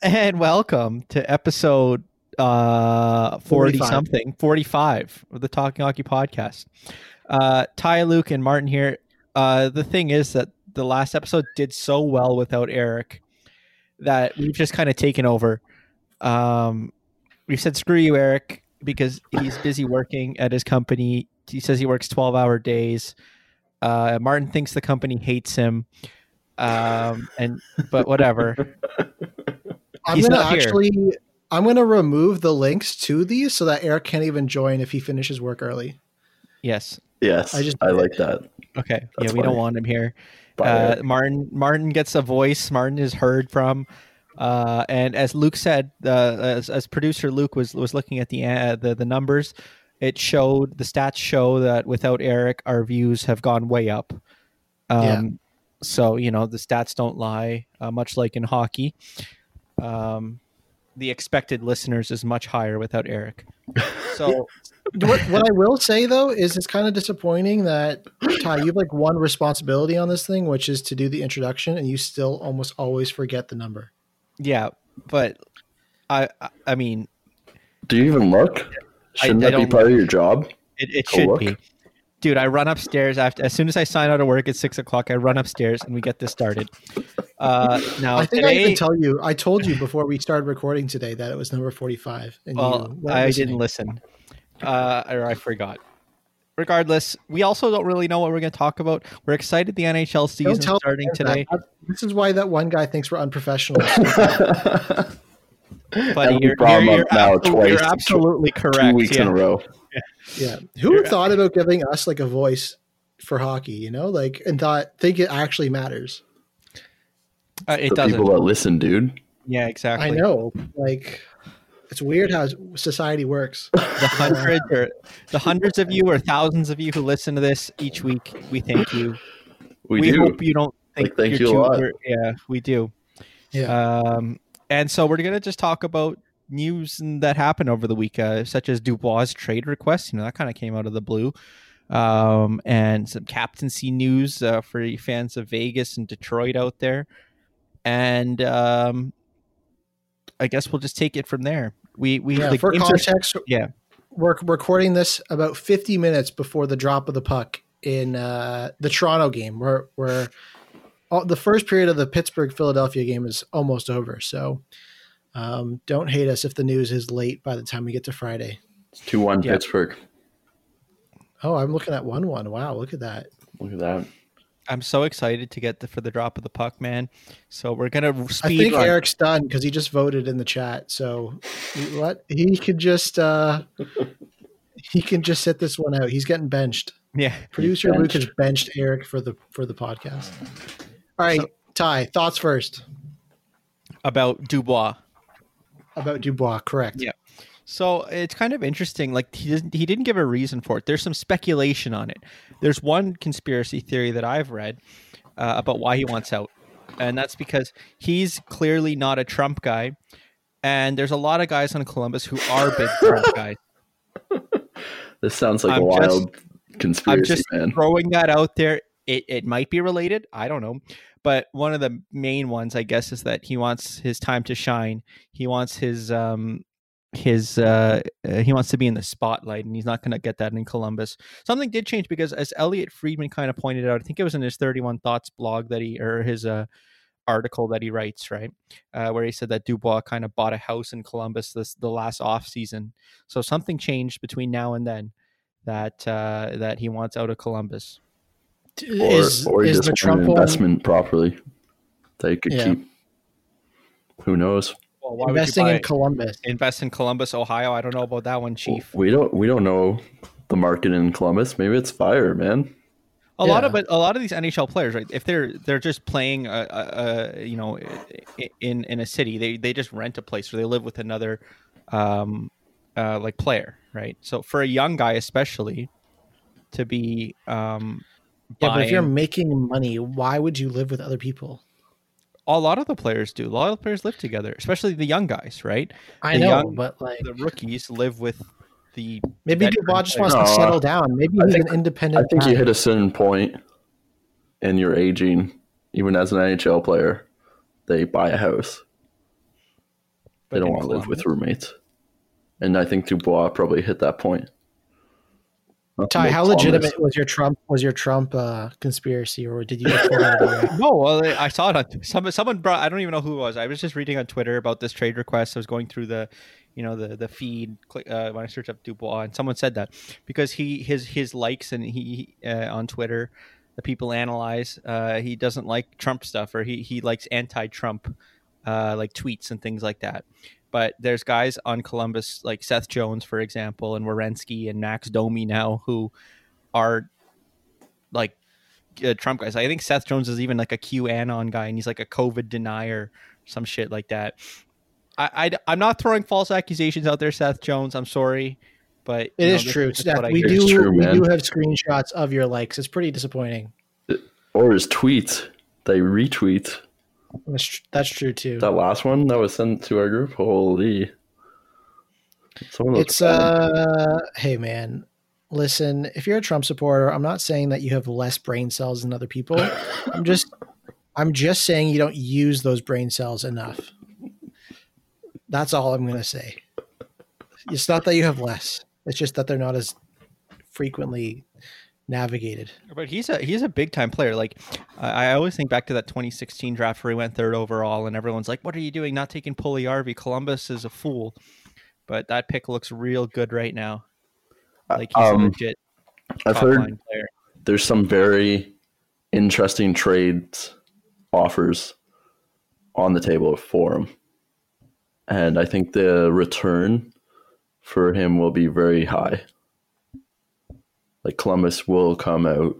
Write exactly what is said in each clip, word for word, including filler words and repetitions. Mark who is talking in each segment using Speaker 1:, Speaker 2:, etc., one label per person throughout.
Speaker 1: And welcome to episode uh, forty
Speaker 2: forty-five.
Speaker 1: something, forty-five of the Talking Hockey podcast. Uh, Ty, Luke, and Martin here. Uh, the thing is that the last episode did so well without Eric that we've just kind of taken over. Um, we said, screw you, Eric, because he's busy working at his company. He says he works twelve hour days. Uh, Martin thinks the company hates him. Um, and but whatever.
Speaker 2: I'm
Speaker 1: He's
Speaker 2: gonna
Speaker 1: not here.
Speaker 2: actually, I'm gonna remove the links to these so that Eric can't even join if he finishes work early.
Speaker 1: Yes.
Speaker 3: Yes,
Speaker 2: I
Speaker 3: I,
Speaker 2: just-
Speaker 3: like that.
Speaker 1: Okay.
Speaker 3: That's
Speaker 1: yeah, we don't
Speaker 3: funny.
Speaker 1: want him here.
Speaker 3: Bye,
Speaker 1: Uh,
Speaker 3: Eric.
Speaker 1: Martin Martin gets a voice. Martin is heard from. Uh, and as Luke said, uh, as, as producer Luke was was looking at the, uh, the the numbers, it showed the stats show that without Eric, our views have gone way up. Um,
Speaker 2: Yeah.
Speaker 1: So you know the stats don't lie. Uh, much like in hockey, um, the expected listeners is much higher without Eric. So
Speaker 2: what, what I will say though is it's kind of disappointing that Ty, you have like one responsibility on this thing, which is to do the introduction, and you still almost always forget the number.
Speaker 1: yeah, but I I- I mean
Speaker 3: Do you even look? Shouldn't
Speaker 1: I
Speaker 3: that be
Speaker 1: don't
Speaker 3: part of your job?
Speaker 1: it, it
Speaker 3: Go
Speaker 1: should
Speaker 3: look.
Speaker 1: be. Dude, I run upstairs after as soon as I sign out of work at six o'clock. I run upstairs and we get this started. Uh, now
Speaker 2: I think I
Speaker 1: today,
Speaker 2: even tell you, I told you before we started recording today that it was number forty-five. And
Speaker 1: well,
Speaker 2: you weren't
Speaker 1: I
Speaker 2: listening.
Speaker 1: didn't listen, uh, or I forgot. Regardless, we also don't really know what we're going to talk about. We're excited the N H L season
Speaker 2: Don't tell
Speaker 1: starting
Speaker 2: me that.
Speaker 1: today.
Speaker 2: This is why that one guy thinks we're unprofessional.
Speaker 1: But
Speaker 3: And we
Speaker 1: you're,
Speaker 3: brought
Speaker 1: you're,
Speaker 3: him
Speaker 1: you're,
Speaker 3: up now
Speaker 1: absolutely,
Speaker 3: twice,
Speaker 1: you're
Speaker 3: tw-
Speaker 1: absolutely
Speaker 3: Two
Speaker 1: correct.
Speaker 3: weeks
Speaker 1: yeah.
Speaker 3: in a row.
Speaker 2: Yeah. Who thought about giving us like a voice for hockey, you know, like, and thought, think it actually matters.
Speaker 1: Uh, it
Speaker 3: The
Speaker 1: doesn't.
Speaker 3: people that listen, dude.
Speaker 1: Yeah, exactly.
Speaker 2: I know. Like, it's weird how society works.
Speaker 1: The hundreds or the hundreds of you or thousands of you who listen to this each week, we thank you.
Speaker 3: We,
Speaker 1: we
Speaker 3: do.
Speaker 1: hope you don't think
Speaker 3: Like, thank
Speaker 1: you're
Speaker 3: you a
Speaker 1: too,
Speaker 3: lot.
Speaker 1: we're- Yeah, we do.
Speaker 2: Yeah.
Speaker 1: Um, and so we're gonna just talk about news that happened over the week, uh, such as Dubois' trade request. You know, that kind of came out of the blue. Um, and some captaincy news uh, for you fans of Vegas and Detroit out there. And um, I guess we'll just take it from there. We we
Speaker 2: yeah.
Speaker 1: the
Speaker 2: For
Speaker 1: games are-
Speaker 2: context,
Speaker 1: yeah.
Speaker 2: we're recording this about fifty minutes before the drop of the puck in uh, the Toronto game, where where all, the first period of the Pittsburgh Philadelphia game is almost over. So um, don't hate us if the news is late by the time we get to Friday.
Speaker 3: two one
Speaker 1: Yeah.
Speaker 3: Pittsburgh.
Speaker 2: Oh, I'm looking at one one. Wow, look at that.
Speaker 3: Look at that.
Speaker 1: I'm so excited to get the, for the drop of the puck, man. So we're gonna
Speaker 2: I
Speaker 1: speed
Speaker 2: think
Speaker 1: run.
Speaker 2: Eric's done because he just voted in the chat. So what he could just uh, he can just sit this one out. He's getting benched.
Speaker 1: Yeah.
Speaker 2: Producer Luke
Speaker 3: benched.
Speaker 2: has benched Eric for the for the podcast. All right, Ty, thoughts first
Speaker 1: About Dubois.
Speaker 2: about Dubois. Correct.
Speaker 1: Yeah. So it's kind of interesting. Like he didn't, he didn't give a reason for it. There's some speculation on it. There's one conspiracy theory that I've read uh, about why he wants out, and that's because he's clearly not a Trump guy, and there's a lot of guys on Columbus who are big Trump guys.
Speaker 3: This sounds like
Speaker 1: I'm
Speaker 3: a
Speaker 1: just-
Speaker 3: wild conspiracy,
Speaker 1: I'm just
Speaker 3: man.
Speaker 1: throwing that out there. It it might be related. I don't know. But one of the main ones, I guess, is that he wants his time to shine. He wants his um his uh uh, he wants to be in the spotlight, and he's not going to get that in Columbus. Something did change because, as Elliot Friedman kind of pointed out, I think it was in his thirty-one Thoughts blog that he or his uh article that he writes, right, uh, where he said that Dubois kind of bought a house in Columbus this the last off season. So something changed between now and then that uh, that he wants out of Columbus.
Speaker 3: Or,
Speaker 2: Is
Speaker 3: or he
Speaker 2: is
Speaker 3: just
Speaker 2: the
Speaker 3: wanted
Speaker 2: Trump
Speaker 3: an
Speaker 2: one
Speaker 3: investment properly that he could
Speaker 2: Yeah.
Speaker 3: keep. Who knows?
Speaker 1: Well, why would you
Speaker 2: investing
Speaker 1: buy-
Speaker 2: in Columbus?
Speaker 1: invest in Columbus, Ohio? I don't know about that one, Chief.
Speaker 3: We don't. We don't know the market in Columbus. Maybe it's fire, man.
Speaker 1: A lot of
Speaker 2: Yeah.
Speaker 1: but a lot of these N H L players, right? If they're they're just playing, a, a, a, you know, i- in in a city, they they just rent a place or they live with another, um, uh, like player, right? So for a young guy, especially, to be um,
Speaker 2: Yeah, but if you're
Speaker 1: buying-
Speaker 2: making money, why would you live with other people?
Speaker 1: a lot of the players do. A lot of the players live together, especially the young guys, right?
Speaker 2: I
Speaker 1: The
Speaker 2: know,
Speaker 1: young-
Speaker 2: but like
Speaker 1: The rookies live with the
Speaker 2: maybe
Speaker 1: veteran
Speaker 2: Dubois just
Speaker 1: players.
Speaker 2: wants to
Speaker 3: No,
Speaker 2: settle down. Maybe
Speaker 3: I
Speaker 2: he's
Speaker 3: think-
Speaker 2: an independent.
Speaker 3: I think
Speaker 2: guy.
Speaker 3: you hit a certain point, and you're aging. Even as an N H L player, they buy a house. They don't want to live with roommates. And I think Dubois probably hit that point. Not
Speaker 2: Ty, how
Speaker 3: Columbus.
Speaker 2: legitimate was your Trump was your Trump uh, conspiracy, or did you just pull that out of your
Speaker 1: No, well, I saw it on some, someone brought. I don't even know who it was. I was just reading on Twitter about this trade request. I was going through the, you know, the the feed uh, when I searched up Dubois, and someone said that because he his his likes and he uh, on Twitter, the people analyze. Uh, he doesn't like Trump stuff, or he he likes anti-Trump, uh, like tweets and things like that. But there's guys on Columbus like Seth Jones, for example, and Werenski and Max Domi now who are like uh, Trump guys. I think Seth Jones is even like a QAnon guy, and he's like a COVID denier, some shit like that. I, I I'm not throwing false accusations out there, Seth Jones. I'm sorry, but
Speaker 2: it is
Speaker 1: know,
Speaker 2: true.
Speaker 1: this,
Speaker 2: Seth,
Speaker 1: this
Speaker 2: we
Speaker 1: hear.
Speaker 2: do
Speaker 3: true,
Speaker 2: we
Speaker 3: man.
Speaker 2: do have screenshots of your likes. It's pretty disappointing.
Speaker 3: Or his tweets. They retweet.
Speaker 2: That's, tr- that's true too.
Speaker 3: That last one that was sent to our group, holy. Some of those
Speaker 2: It's uh hey man, listen, if you're a Trump supporter, I'm not saying that you have less brain cells than other people. I'm just I'm just saying you don't use those brain cells enough. That's all I'm going to say. It's not that you have less. It's just that they're not as frequently navigated.
Speaker 1: But he's a he's a big time player. Like I I always think back to that twenty sixteen draft where he went third overall, and everyone's like, "What are you doing? Not taking Puljujärvi? Columbus is a fool." But that pick looks real good right now. Like he's
Speaker 3: Um,
Speaker 1: a legit
Speaker 3: I've
Speaker 1: top
Speaker 3: heard
Speaker 1: line player.
Speaker 3: there's some very interesting trades offers on the table for him. And I think the return for him will be very high. Like Columbus will come out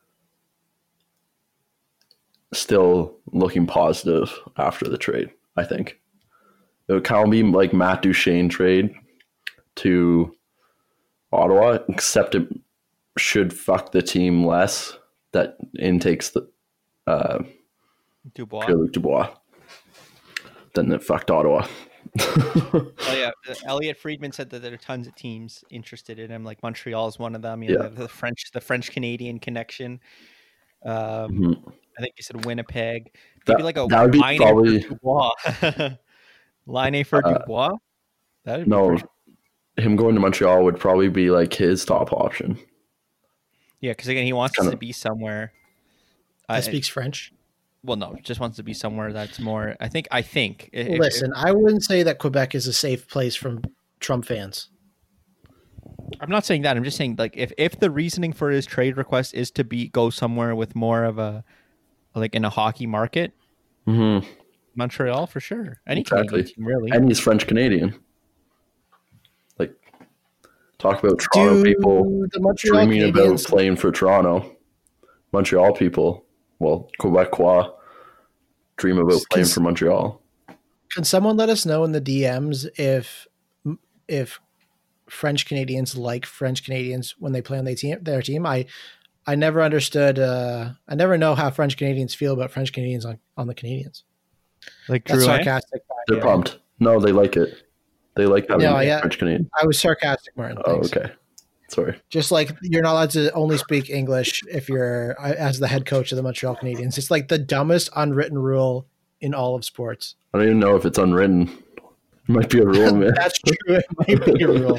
Speaker 3: still looking positive after the trade, I think. It would kind of be like Matt Duchene trade to Ottawa, except it should fuck the team less that intakes the uh,
Speaker 1: Dubois.
Speaker 3: Pierre-Luc Dubois than it fucked Ottawa.
Speaker 1: Oh yeah, uh, Elliot Friedman said that there are tons of teams interested in him. Like Montreal is one of them. You know,
Speaker 3: Yeah.
Speaker 1: the, the French, the French Canadian connection. Um,
Speaker 3: Mhm.
Speaker 1: I think you said Winnipeg.
Speaker 3: That-
Speaker 1: Maybe like a
Speaker 3: that would be
Speaker 1: line
Speaker 3: probably-
Speaker 1: for Dubois. Line A for
Speaker 3: Uh,
Speaker 1: Dubois. That would
Speaker 3: No,
Speaker 1: be pretty-
Speaker 3: him going to Montreal would probably be like his top option.
Speaker 1: yeah, because again, he wants
Speaker 3: kinda-
Speaker 1: to be somewhere.
Speaker 2: That
Speaker 1: I-
Speaker 2: speaks French.
Speaker 1: well, no, just wants to be somewhere that's more. I think. I think. if- if-
Speaker 2: Listen, I wouldn't say that Quebec is a safe place from Trump fans.
Speaker 1: I'm not saying that. I'm just saying like if if the reasoning for his trade request is to be go somewhere with more of a like in a hockey market,
Speaker 3: Mm-hmm.
Speaker 1: Montreal for sure. Any
Speaker 3: Exactly.
Speaker 1: Canadian team, really.
Speaker 3: And he's French Canadian. Like, talk about Toronto
Speaker 2: Do
Speaker 3: people
Speaker 2: the Montreal
Speaker 3: dreaming about
Speaker 2: Canadians
Speaker 3: playing for Toronto. Montreal people, well, Quebecois, dream about
Speaker 2: Cons-
Speaker 3: playing for Montreal.
Speaker 2: Can someone let us know in the D Ms if if French Canadians like French Canadians when they play on their team? Their team, I I never understood. Uh, I never know how French Canadians feel about French Canadians on, on the Canadians.
Speaker 1: Like
Speaker 2: That's
Speaker 1: Drouin?
Speaker 2: sarcastic.
Speaker 3: They're
Speaker 1: Yeah.
Speaker 3: pumped. No, they like it. They like having
Speaker 2: No, yeah.
Speaker 3: French Canadian.
Speaker 2: I was sarcastic, Martin.
Speaker 3: Oh,
Speaker 2: Thanks.
Speaker 3: okay. Sorry.
Speaker 2: Just like you're not allowed to only speak English if you're uh, as the head coach of the Montreal Canadiens. It's like the dumbest unwritten rule in all of sports.
Speaker 3: I don't even know if it's unwritten. It might be a rule, man.
Speaker 2: That's true. It might be a rule.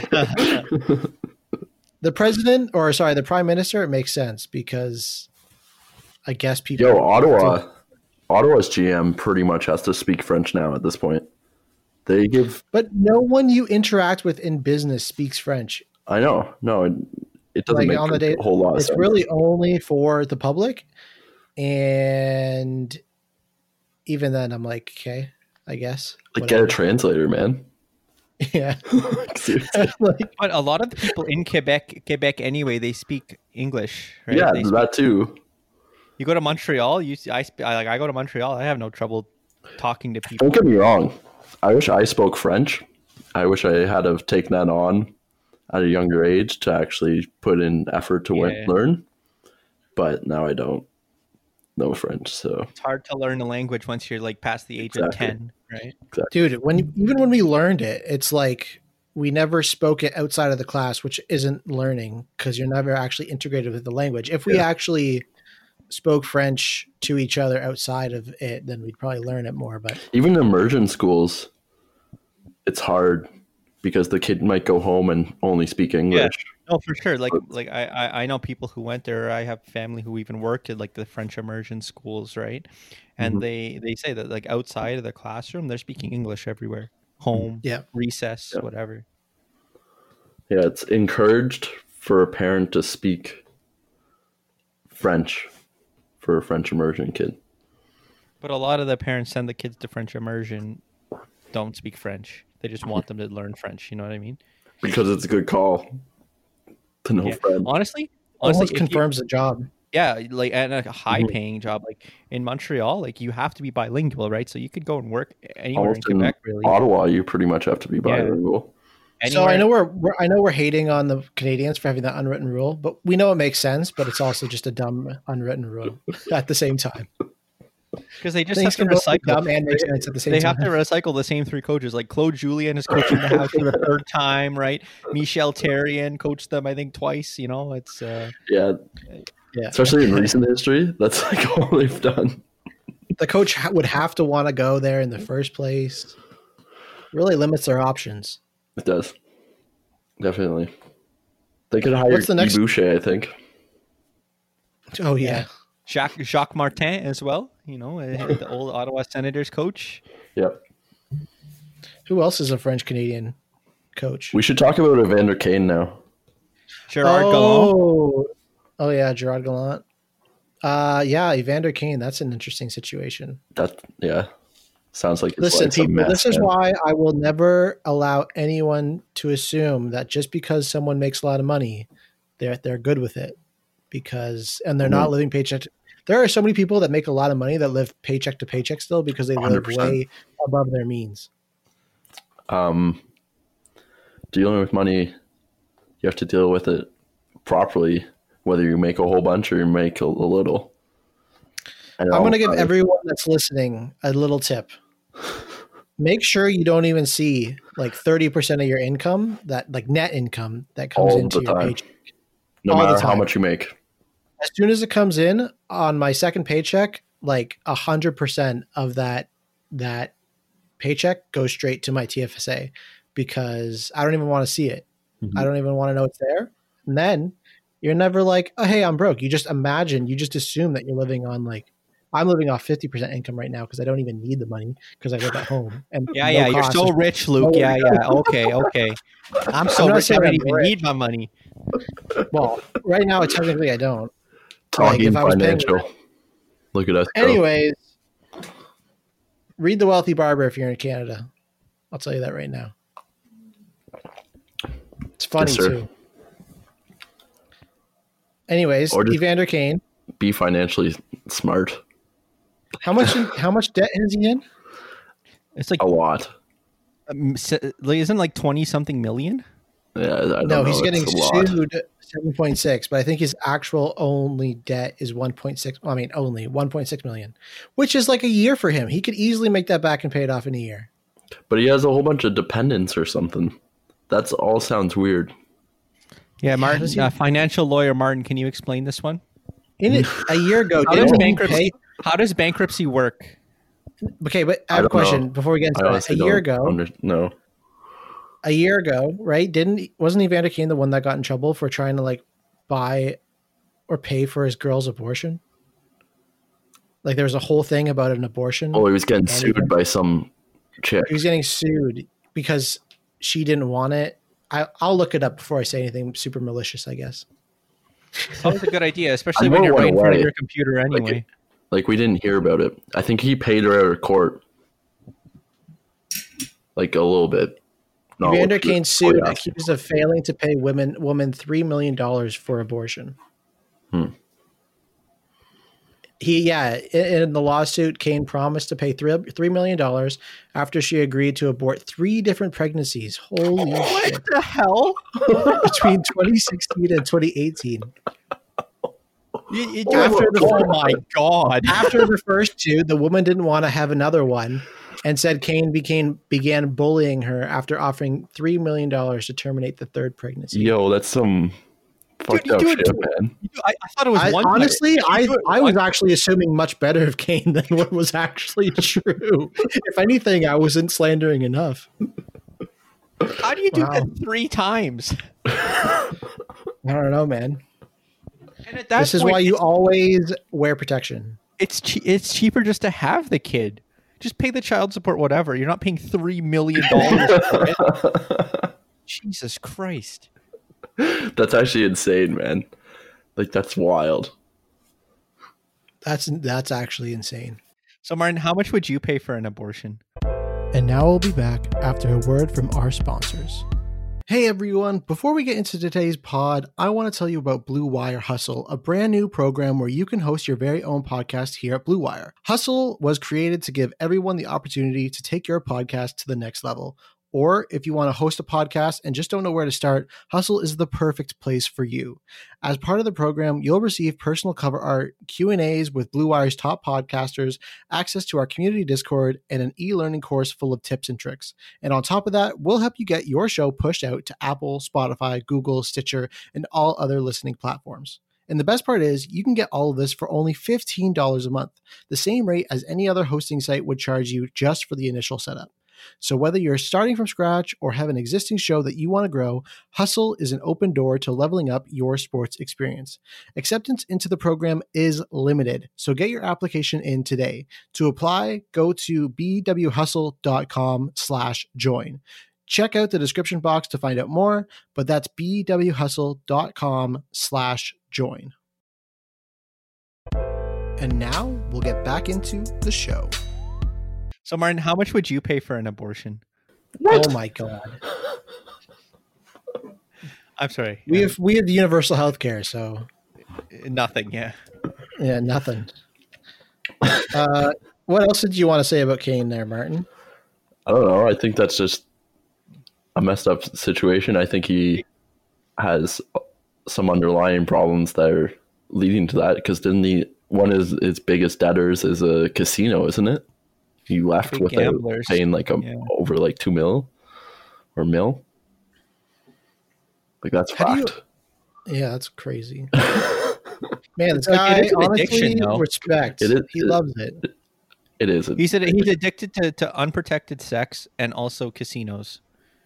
Speaker 2: The president, or sorry, the prime minister, it makes sense because I guess people.
Speaker 3: Yo, Ottawa, Ottawa's G M pretty much has to speak French now at this point. They give,
Speaker 2: But no one you interact with in business speaks French.
Speaker 3: I know, no, it, it doesn't
Speaker 2: Like
Speaker 3: make
Speaker 2: on the day,
Speaker 3: a whole lot of
Speaker 2: it's
Speaker 3: sense.
Speaker 2: really only for the public, and even then, I'm like, okay, I guess.
Speaker 3: like, get a
Speaker 2: whatever.
Speaker 3: translator, man.
Speaker 2: Yeah,
Speaker 3: Seriously.
Speaker 2: like,
Speaker 1: But a lot of the people in Quebec, Quebec anyway, they speak English. Right?
Speaker 3: Yeah,
Speaker 1: They speak-
Speaker 3: that too.
Speaker 1: you go to Montreal. You see, I, sp- I like I go to Montreal. I have no trouble talking to people.
Speaker 3: Don't get me wrong. I wish I spoke French. I wish I had have taken that on at a younger age to actually put in effort to
Speaker 1: Yeah.
Speaker 3: win- learn. But now I don't know French, so
Speaker 1: It's hard to learn a language once you're like past the age
Speaker 3: Exactly.
Speaker 1: of ten, right?
Speaker 2: dude, when even when we learned it, it's like we never spoke it outside of the class, which isn't learning because you're never actually integrated with the language. If we
Speaker 3: Yeah.
Speaker 2: actually spoke French to each other outside of it, then we'd probably learn it more. But
Speaker 3: even immersion schools, it's hard because the kid might go home and only speak English.
Speaker 1: No, for sure. Like, like I, I I know people who went there. I have family who even worked at like the French immersion schools, right? And
Speaker 3: Mhm.
Speaker 1: they they say that like outside of the classroom, they're speaking English everywhere, home,
Speaker 2: Yeah.
Speaker 1: recess,
Speaker 3: Yeah.
Speaker 1: whatever.
Speaker 3: Yeah, it's encouraged for a parent to speak French for a French immersion kid.
Speaker 1: But a lot of the parents send the kids to French immersion don't speak French. They just want them to learn French. You know what I mean?
Speaker 3: Because it's a good call to know
Speaker 1: Yeah.
Speaker 3: French.
Speaker 1: Honestly, honestly,
Speaker 2: Almost
Speaker 1: if you-
Speaker 2: confirms the job.
Speaker 1: yeah, like and a high
Speaker 3: Mhm.
Speaker 1: paying job, like in Montreal, like you have to be bilingual, right? So you could go and work anywhere
Speaker 3: Almost
Speaker 1: in
Speaker 3: in
Speaker 1: Quebec, really.
Speaker 3: Ottawa, you pretty much have to be
Speaker 1: Yeah.
Speaker 3: bilingual.
Speaker 2: So I
Speaker 1: Anywhere-
Speaker 2: know we're, we're I know we're hating on the Canadians for having that unwritten rule, but we know it makes sense. But it's also just a dumb unwritten rule at the same time.
Speaker 1: because they just
Speaker 2: Things
Speaker 1: have to
Speaker 2: can both be
Speaker 1: recycle.
Speaker 2: dumb and make sense at the same
Speaker 1: They
Speaker 2: time.
Speaker 1: have to recycle the same three coaches. Like Claude Julien is coaching the Habs for the third time, right? Michel Therrien coached them, I think, twice. You know, it's uh,
Speaker 3: Yeah,
Speaker 2: Yeah,
Speaker 3: especially in recent history, that's like all they've done.
Speaker 2: the coach ha- would have to want to go there in the first place. Really limits their options.
Speaker 3: It does. Definitely. They could hire
Speaker 2: What's the next-
Speaker 3: Guy Boucher, I think.
Speaker 2: Oh yeah,
Speaker 1: Jacques Jacques Martin as well. You know, uh, the old Ottawa Senators coach.
Speaker 3: Yep.
Speaker 2: who else is a French Canadian coach?
Speaker 3: We should talk about Evander Kane now.
Speaker 1: Gerard Gallant.
Speaker 2: oh, oh yeah, Gerard Gallant. Uh, yeah, Evander Kane. That's an interesting situation.
Speaker 3: That yeah. Sounds like his
Speaker 2: Listen,
Speaker 3: life's a
Speaker 2: people,
Speaker 3: mess,
Speaker 2: this is
Speaker 3: man.
Speaker 2: why I will never allow anyone to assume that just because someone makes a lot of money, they're they're good with it. Because and they're not
Speaker 3: Mhm.
Speaker 2: living paycheck. To, there are so many people that make a lot of money that live paycheck to paycheck still because they live
Speaker 3: one hundred percent.
Speaker 2: way above their means.
Speaker 3: Um, dealing with money, you have to deal with it properly, whether you make a whole bunch or you make a, a little. And
Speaker 2: I'm going to
Speaker 3: all-
Speaker 2: give everyone that's listening a little tip. Make sure you don't even see like thirty percent of your income, that like net income that comes
Speaker 3: All
Speaker 2: into
Speaker 3: the
Speaker 2: your
Speaker 3: time.
Speaker 2: paycheck.
Speaker 3: no
Speaker 2: all the
Speaker 3: matter how
Speaker 2: time.
Speaker 3: much you make.
Speaker 2: As soon as it comes in on my second paycheck, like a hundred percent of that that paycheck goes straight to my T F S A because I don't even want to see it.
Speaker 3: Mhm.
Speaker 2: I don't even want to know it's there. And then you're never like, oh, hey, I'm broke. You just imagine, you just assume that you're living on like, I'm living off fifty percent income right now because I don't even need the money because I live at home. And
Speaker 1: Yeah,
Speaker 2: no
Speaker 1: yeah, you're
Speaker 2: cost.
Speaker 1: so rich, Luke.
Speaker 2: no-
Speaker 1: Yeah, yeah. Okay, okay. I'm so
Speaker 2: I'm not
Speaker 1: rich. I
Speaker 2: saying
Speaker 1: don't
Speaker 2: I'm
Speaker 1: even
Speaker 2: rich.
Speaker 1: need my money.
Speaker 2: Well, right now, technically, I don't.
Speaker 3: Talking
Speaker 2: if I was paying-
Speaker 3: financial. Look at us. go.
Speaker 2: Anyways, read The Wealthy Barber if you're in Canada. I'll tell you that right now. It's funny
Speaker 3: Yes, sir.
Speaker 2: too. Anyways,
Speaker 3: Or just-
Speaker 2: Evander Kane.
Speaker 3: Be financially smart.
Speaker 2: How much? How much debt is he in?
Speaker 1: It's like,
Speaker 3: A lot.
Speaker 1: um, s- like, isn't it like twenty something million?
Speaker 3: Yeah, I don't
Speaker 2: No,
Speaker 3: know.
Speaker 2: he's getting
Speaker 3: It's a lot.
Speaker 2: sued seven point six, but I think his actual only debt is one point six. I mean, only one point six million, which is like a year for him. He could easily make that back and pay it off in a year.
Speaker 3: But he has a whole bunch of dependents or something. That's all sounds weird.
Speaker 1: Yeah,
Speaker 2: does
Speaker 1: Martin,
Speaker 2: he-
Speaker 1: uh, financial lawyer Martin, can you explain this one?
Speaker 2: In it, a year ago,
Speaker 1: How does
Speaker 2: didn't he
Speaker 1: bankruptcy?
Speaker 2: pay?
Speaker 1: How does bankruptcy work?
Speaker 2: Okay, but I
Speaker 3: I
Speaker 2: have a
Speaker 3: don't know.
Speaker 2: question before we get into
Speaker 3: I
Speaker 2: that. A
Speaker 3: honestly
Speaker 2: year
Speaker 3: don't
Speaker 2: ago,
Speaker 3: under- no.
Speaker 2: a year ago, right? Didn't wasn't Evander Kane the one that got in trouble for trying to like buy or pay for his girl's abortion? Like there was a whole thing about an abortion.
Speaker 3: Oh, he was getting
Speaker 2: And he-
Speaker 3: sued by some chick.
Speaker 2: He was getting sued because she didn't want it. I, I'll look it up before I say anything super malicious, I guess.
Speaker 1: It's always a good idea, especially
Speaker 3: I
Speaker 1: when
Speaker 3: know
Speaker 1: you're
Speaker 3: it
Speaker 1: right
Speaker 3: went
Speaker 1: in front of
Speaker 3: away.
Speaker 1: your computer anyway.
Speaker 3: Like we didn't hear about it. I think he paid her out of court. Like a little bit. Not
Speaker 2: Evander
Speaker 3: what-
Speaker 2: Kane
Speaker 3: what
Speaker 2: sued,
Speaker 3: he asked for.
Speaker 2: accused of failing to pay women woman three million dollars for abortion.
Speaker 3: Hmm.
Speaker 2: He yeah, in, in the lawsuit, Kane promised to pay three three million dollars after she agreed to abort three different pregnancies. Holy shit!
Speaker 1: the hell?
Speaker 2: Between twenty sixteen and twenty eighteen.
Speaker 1: You- you-
Speaker 2: After the-
Speaker 1: oh my god!
Speaker 2: After the first two, the woman didn't want to have another one, and said Kane became began bullying her after offering three million dollars to terminate the third pregnancy.
Speaker 3: Yo, that's some fucked
Speaker 1: you
Speaker 3: up
Speaker 1: do it
Speaker 3: shit,
Speaker 1: to-
Speaker 3: man.
Speaker 1: I, I thought it was
Speaker 2: I,
Speaker 1: one.
Speaker 2: honestly,
Speaker 1: time.
Speaker 2: I,
Speaker 1: You do it
Speaker 2: I was
Speaker 1: one-
Speaker 2: actually assuming much better of Kane than what was actually true. If anything, I wasn't slandering enough.
Speaker 1: How do you do
Speaker 2: Wow.
Speaker 1: that three times?
Speaker 2: I don't know, man.
Speaker 1: And at that
Speaker 2: This is
Speaker 1: point,
Speaker 2: why you
Speaker 1: it's,
Speaker 2: always wear protection.
Speaker 1: it's che- it's cheaper just to have the kid. Just pay the child support, whatever. You're not paying three million dollars for it. Jesus Christ!
Speaker 3: That's actually insane, man. Like, that's wild.
Speaker 2: That's that's actually insane.
Speaker 1: So, Martin, how much would you pay for an abortion?
Speaker 2: And now we'll be back after a word from our sponsors. Hey everyone, before we get into today's pod, I want to tell you about Blue Wire Hustle, a brand new program where you can host your very own podcast here at Blue Wire. Hustle was created to give everyone the opportunity to take your podcast to the next level. Or if you want to host a podcast and just don't know where to start, Hustle is the perfect place for you. As part of the program, you'll receive personal cover art, Q and A's with Blue Wire's top podcasters, access to our community Discord, and an e-learning course full of tips and tricks. And on top of that, we'll help you get your show pushed out to Apple, Spotify, Google, Stitcher, and all other listening platforms. And the best part is you can get all of this for only fifteen dollars a month, the same rate as any other hosting site would charge you just for the initial setup. So whether you're starting from scratch or have an existing show that you want to grow, Hustle is an open door to leveling up your sports experience. Acceptance into the program is limited, so get your application in today. To apply, go to bwhustle.com slash join. Check out the description box to find out more, but that's bwhustle.com slash join. And now we'll get back into the show.
Speaker 1: So, Martin, how much would you pay for an abortion?
Speaker 2: What? Oh my God.
Speaker 1: I'm sorry.
Speaker 2: We have we have universal health care, so
Speaker 1: nothing, yeah.
Speaker 2: Yeah, nothing. Uh, what else did you want to say about Kane there, Martin?
Speaker 3: I don't know. I think that's just a messed up situation. I think he has some underlying problems that are leading to that, because didn't he, one of his, his biggest debtors is a casino, isn't it? He left
Speaker 1: Big
Speaker 3: without
Speaker 1: gamblers.
Speaker 3: paying like a
Speaker 1: Yeah.
Speaker 3: over like two mil or mil. Like, that's
Speaker 2: How do you-
Speaker 3: fact.
Speaker 2: Yeah, that's crazy. Man, this
Speaker 1: Like,
Speaker 2: guy,
Speaker 1: it is an
Speaker 2: honestly,
Speaker 1: addiction, though.
Speaker 2: respect.
Speaker 3: It is-
Speaker 2: he
Speaker 3: it-
Speaker 2: loves it.
Speaker 3: It is.
Speaker 1: He said he's addicted to, to unprotected sex and also casinos.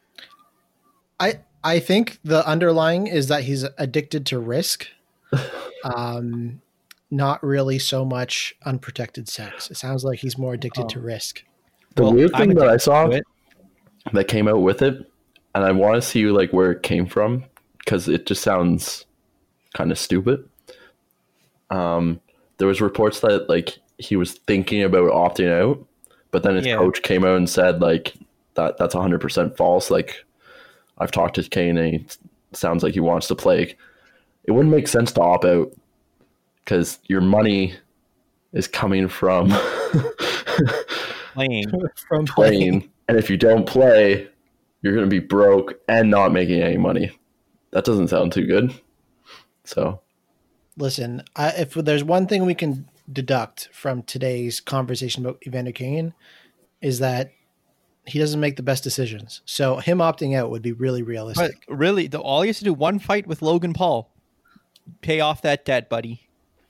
Speaker 2: I I think the underlying is that he's addicted to risk. Um, not really so much unprotected sex. It sounds like he's more addicted
Speaker 1: Oh.
Speaker 2: to risk.
Speaker 3: The
Speaker 1: Well,
Speaker 3: weird
Speaker 1: I'm
Speaker 3: thing that I
Speaker 1: addicted
Speaker 3: saw
Speaker 1: to it.
Speaker 3: that came out with it, and I want to see like where it came from, because it just sounds kind of stupid. Um, there was reports that like he was thinking about opting out, but then his
Speaker 1: Yeah.
Speaker 3: coach came out and said like that that's one hundred percent false. Like, I've talked to Kane and he sounds like he wants to play. It wouldn't make sense to opt out, because your money is coming from
Speaker 1: Playing.
Speaker 2: From
Speaker 3: playing, and if you don't play, you're going to be broke and not making any money. That doesn't sound too good. So,
Speaker 2: Listen, I, if there's one thing we can deduct from today's conversation about Evander Kane, is that he doesn't make the best decisions. So him opting out would be really
Speaker 1: But
Speaker 2: realistic.
Speaker 1: really, the, all he has to do one fight with Logan Paul, pay off that debt, buddy.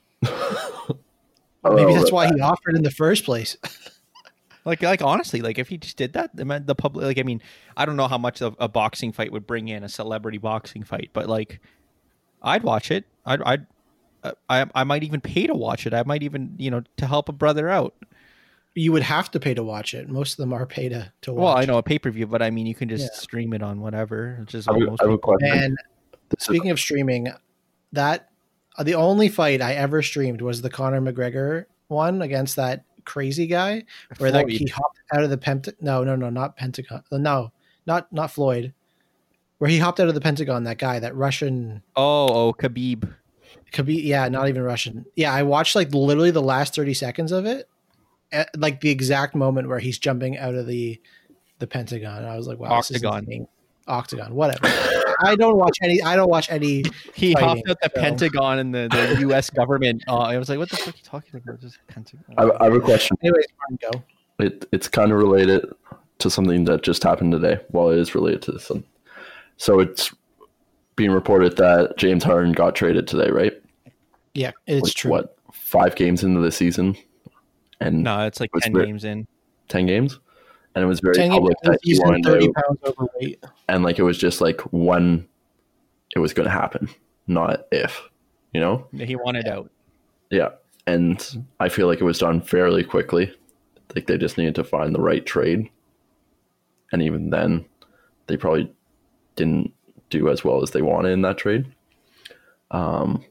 Speaker 2: Maybe
Speaker 3: Oh,
Speaker 2: that's why he offered in the first place.
Speaker 1: Like, like honestly, like if he just did that, the, the public, like I mean, I don't know how much of a boxing fight would bring in a celebrity boxing fight, but like, I'd watch it. I'd, I'd, uh, I, I might even pay to watch it. I might even, you know, to help a brother out.
Speaker 2: You would have to pay to watch it. Most of them are pay to, to watch.
Speaker 1: Well, I know a pay per view, but I mean, you can just
Speaker 2: Yeah.
Speaker 1: stream it on whatever. Which is
Speaker 3: I have,
Speaker 1: almost
Speaker 3: I have a question.
Speaker 2: And
Speaker 3: This is-
Speaker 2: speaking of streaming, that uh, the only fight I ever streamed was the Conor McGregor one against that crazy guy, where that
Speaker 1: Floyd.
Speaker 2: he hopped out of the pent. No, no, no, not Pentagon. No, not not Floyd. Where he hopped out of the Pentagon. That guy, that Russian.
Speaker 1: Oh, oh, Khabib.
Speaker 2: Could be, yeah, not even Russian. Yeah, I watched like literally the last thirty seconds of it, at, like the exact moment where he's jumping out of the the Pentagon. I was like, wow, this is
Speaker 1: Octagon.
Speaker 2: insane. Octagon, whatever. I don't watch any. I don't watch any.
Speaker 1: He
Speaker 2: Fighting,
Speaker 1: hopped out the
Speaker 2: so-
Speaker 1: Pentagon and the, the U S government. Uh, I was like, what the fuck are you talking about? Just Pentagon.
Speaker 3: I, I have a question.
Speaker 2: Anyways, Martin, go.
Speaker 3: It, it's kind of related to something that just happened today. Well, it is related to this one. So it's being reported that James Harden got traded today, right?
Speaker 2: Yeah, it's
Speaker 3: Like,
Speaker 2: true.
Speaker 3: What, five games into the season? And
Speaker 1: No, it's like
Speaker 3: Was
Speaker 1: ten
Speaker 3: there-
Speaker 1: games in.
Speaker 3: ten games? and it was very
Speaker 2: ten
Speaker 3: public that he
Speaker 2: he's
Speaker 3: wanted
Speaker 2: thirty
Speaker 3: out,
Speaker 2: pounds overweight.
Speaker 3: and like it was just like when it was going to happen, not if, you know.
Speaker 1: He wanted out.
Speaker 3: Yeah, and I feel like it was done fairly quickly. Like they just needed to find the right trade, and even then, they probably didn't do as well as they wanted in that trade. Um,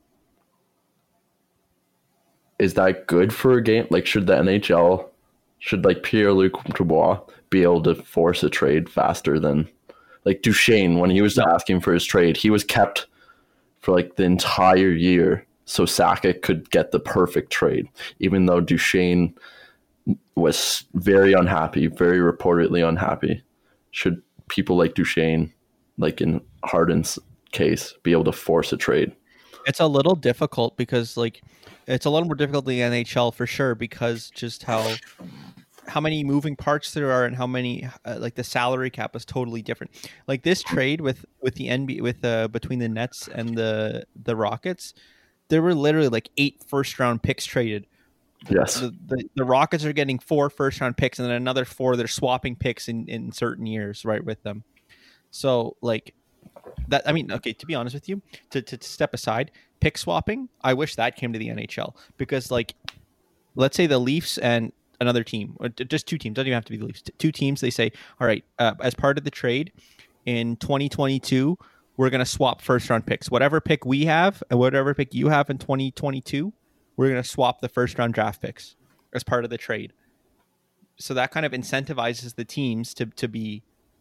Speaker 3: is that good for a game? Like, should the N H L, should like Pierre-Luc Dubois be able to force a trade faster than like Duchesne when he was
Speaker 1: No.
Speaker 3: asking for his trade? He was kept for like the entire year so Sakic could get the perfect trade, even though Duchesne was very unhappy, very reportedly unhappy. Should people like Duchesne, like in Harden's case, be able to force a trade?
Speaker 1: It's a little difficult because like it's a little more difficult in the N H L for sure because just how how many moving parts there are and how many uh, like the salary cap is totally different. Like this trade with with the N B A with uh, between the Nets and the the Rockets, there were literally like eight first round picks traded.
Speaker 3: Yes.
Speaker 1: The, the, the Rockets are getting four first round picks and then another four they're swapping picks in, in certain years right with them. So like that, I mean, okay, to be honest with you, to, to, to step aside, pick swapping, I wish that came to the N H L because like, let's say the Leafs and another team, or just two teams, doesn't even have to be the Leafs, two teams, they say, all right, uh, as part of the trade in twenty twenty-two, we're going to swap first round picks. Whatever pick we have and whatever pick you have in twenty twenty-two, we're going to swap the first round draft picks as part of the trade. So that kind of incentivizes the teams to, to be,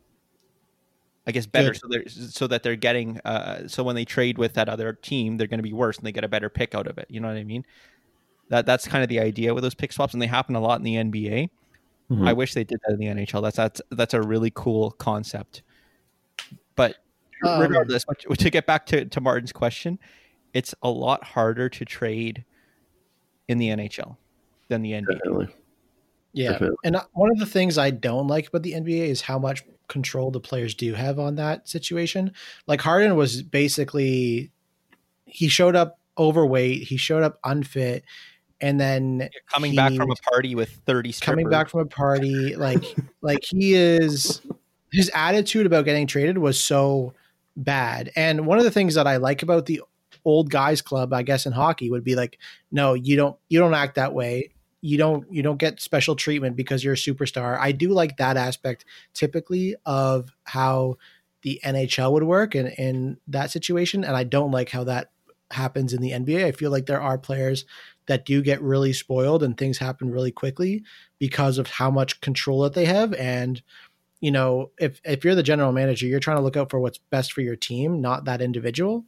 Speaker 1: I guess, better.
Speaker 2: Good.
Speaker 1: So they're, so that they're getting, uh, so when they trade with that other team, they're going to be worse and they get a better pick out of it. You know what I mean? That That's kind of the idea with those pick swaps, and they happen a lot in the N B A.
Speaker 3: Mm-hmm.
Speaker 1: I wish they did that in the N H L. That's, that's, that's a really cool concept. But
Speaker 2: Um,
Speaker 1: regardless, to get back to, to Martin's question, it's a lot harder to trade in the N H L than the N B A.
Speaker 3: Definitely.
Speaker 2: Yeah.
Speaker 3: Definitely.
Speaker 2: And one of the things I don't like about the N B A is how much control the players do have on that situation. Like Harden was basically, he showed up overweight, he showed up unfit, and then
Speaker 1: Coming
Speaker 2: he,
Speaker 1: back from a party with thirty strippers.
Speaker 2: coming back from a party, like like he is, his attitude about getting traded was so bad. And one of the things that I like about the old guys club, I guess in hockey, would be like, no, you don't you don't act that way. You don't you don't get special treatment because you're a superstar. I do like that aspect typically of how the N H L would work in, in that situation. And I don't like how that happens in the N B A. I feel like there are players that do get really spoiled and things happen really quickly because of how much control that they have. And, you know, if, if you're the general manager, you're trying to look out for what's best for your team, not that individual.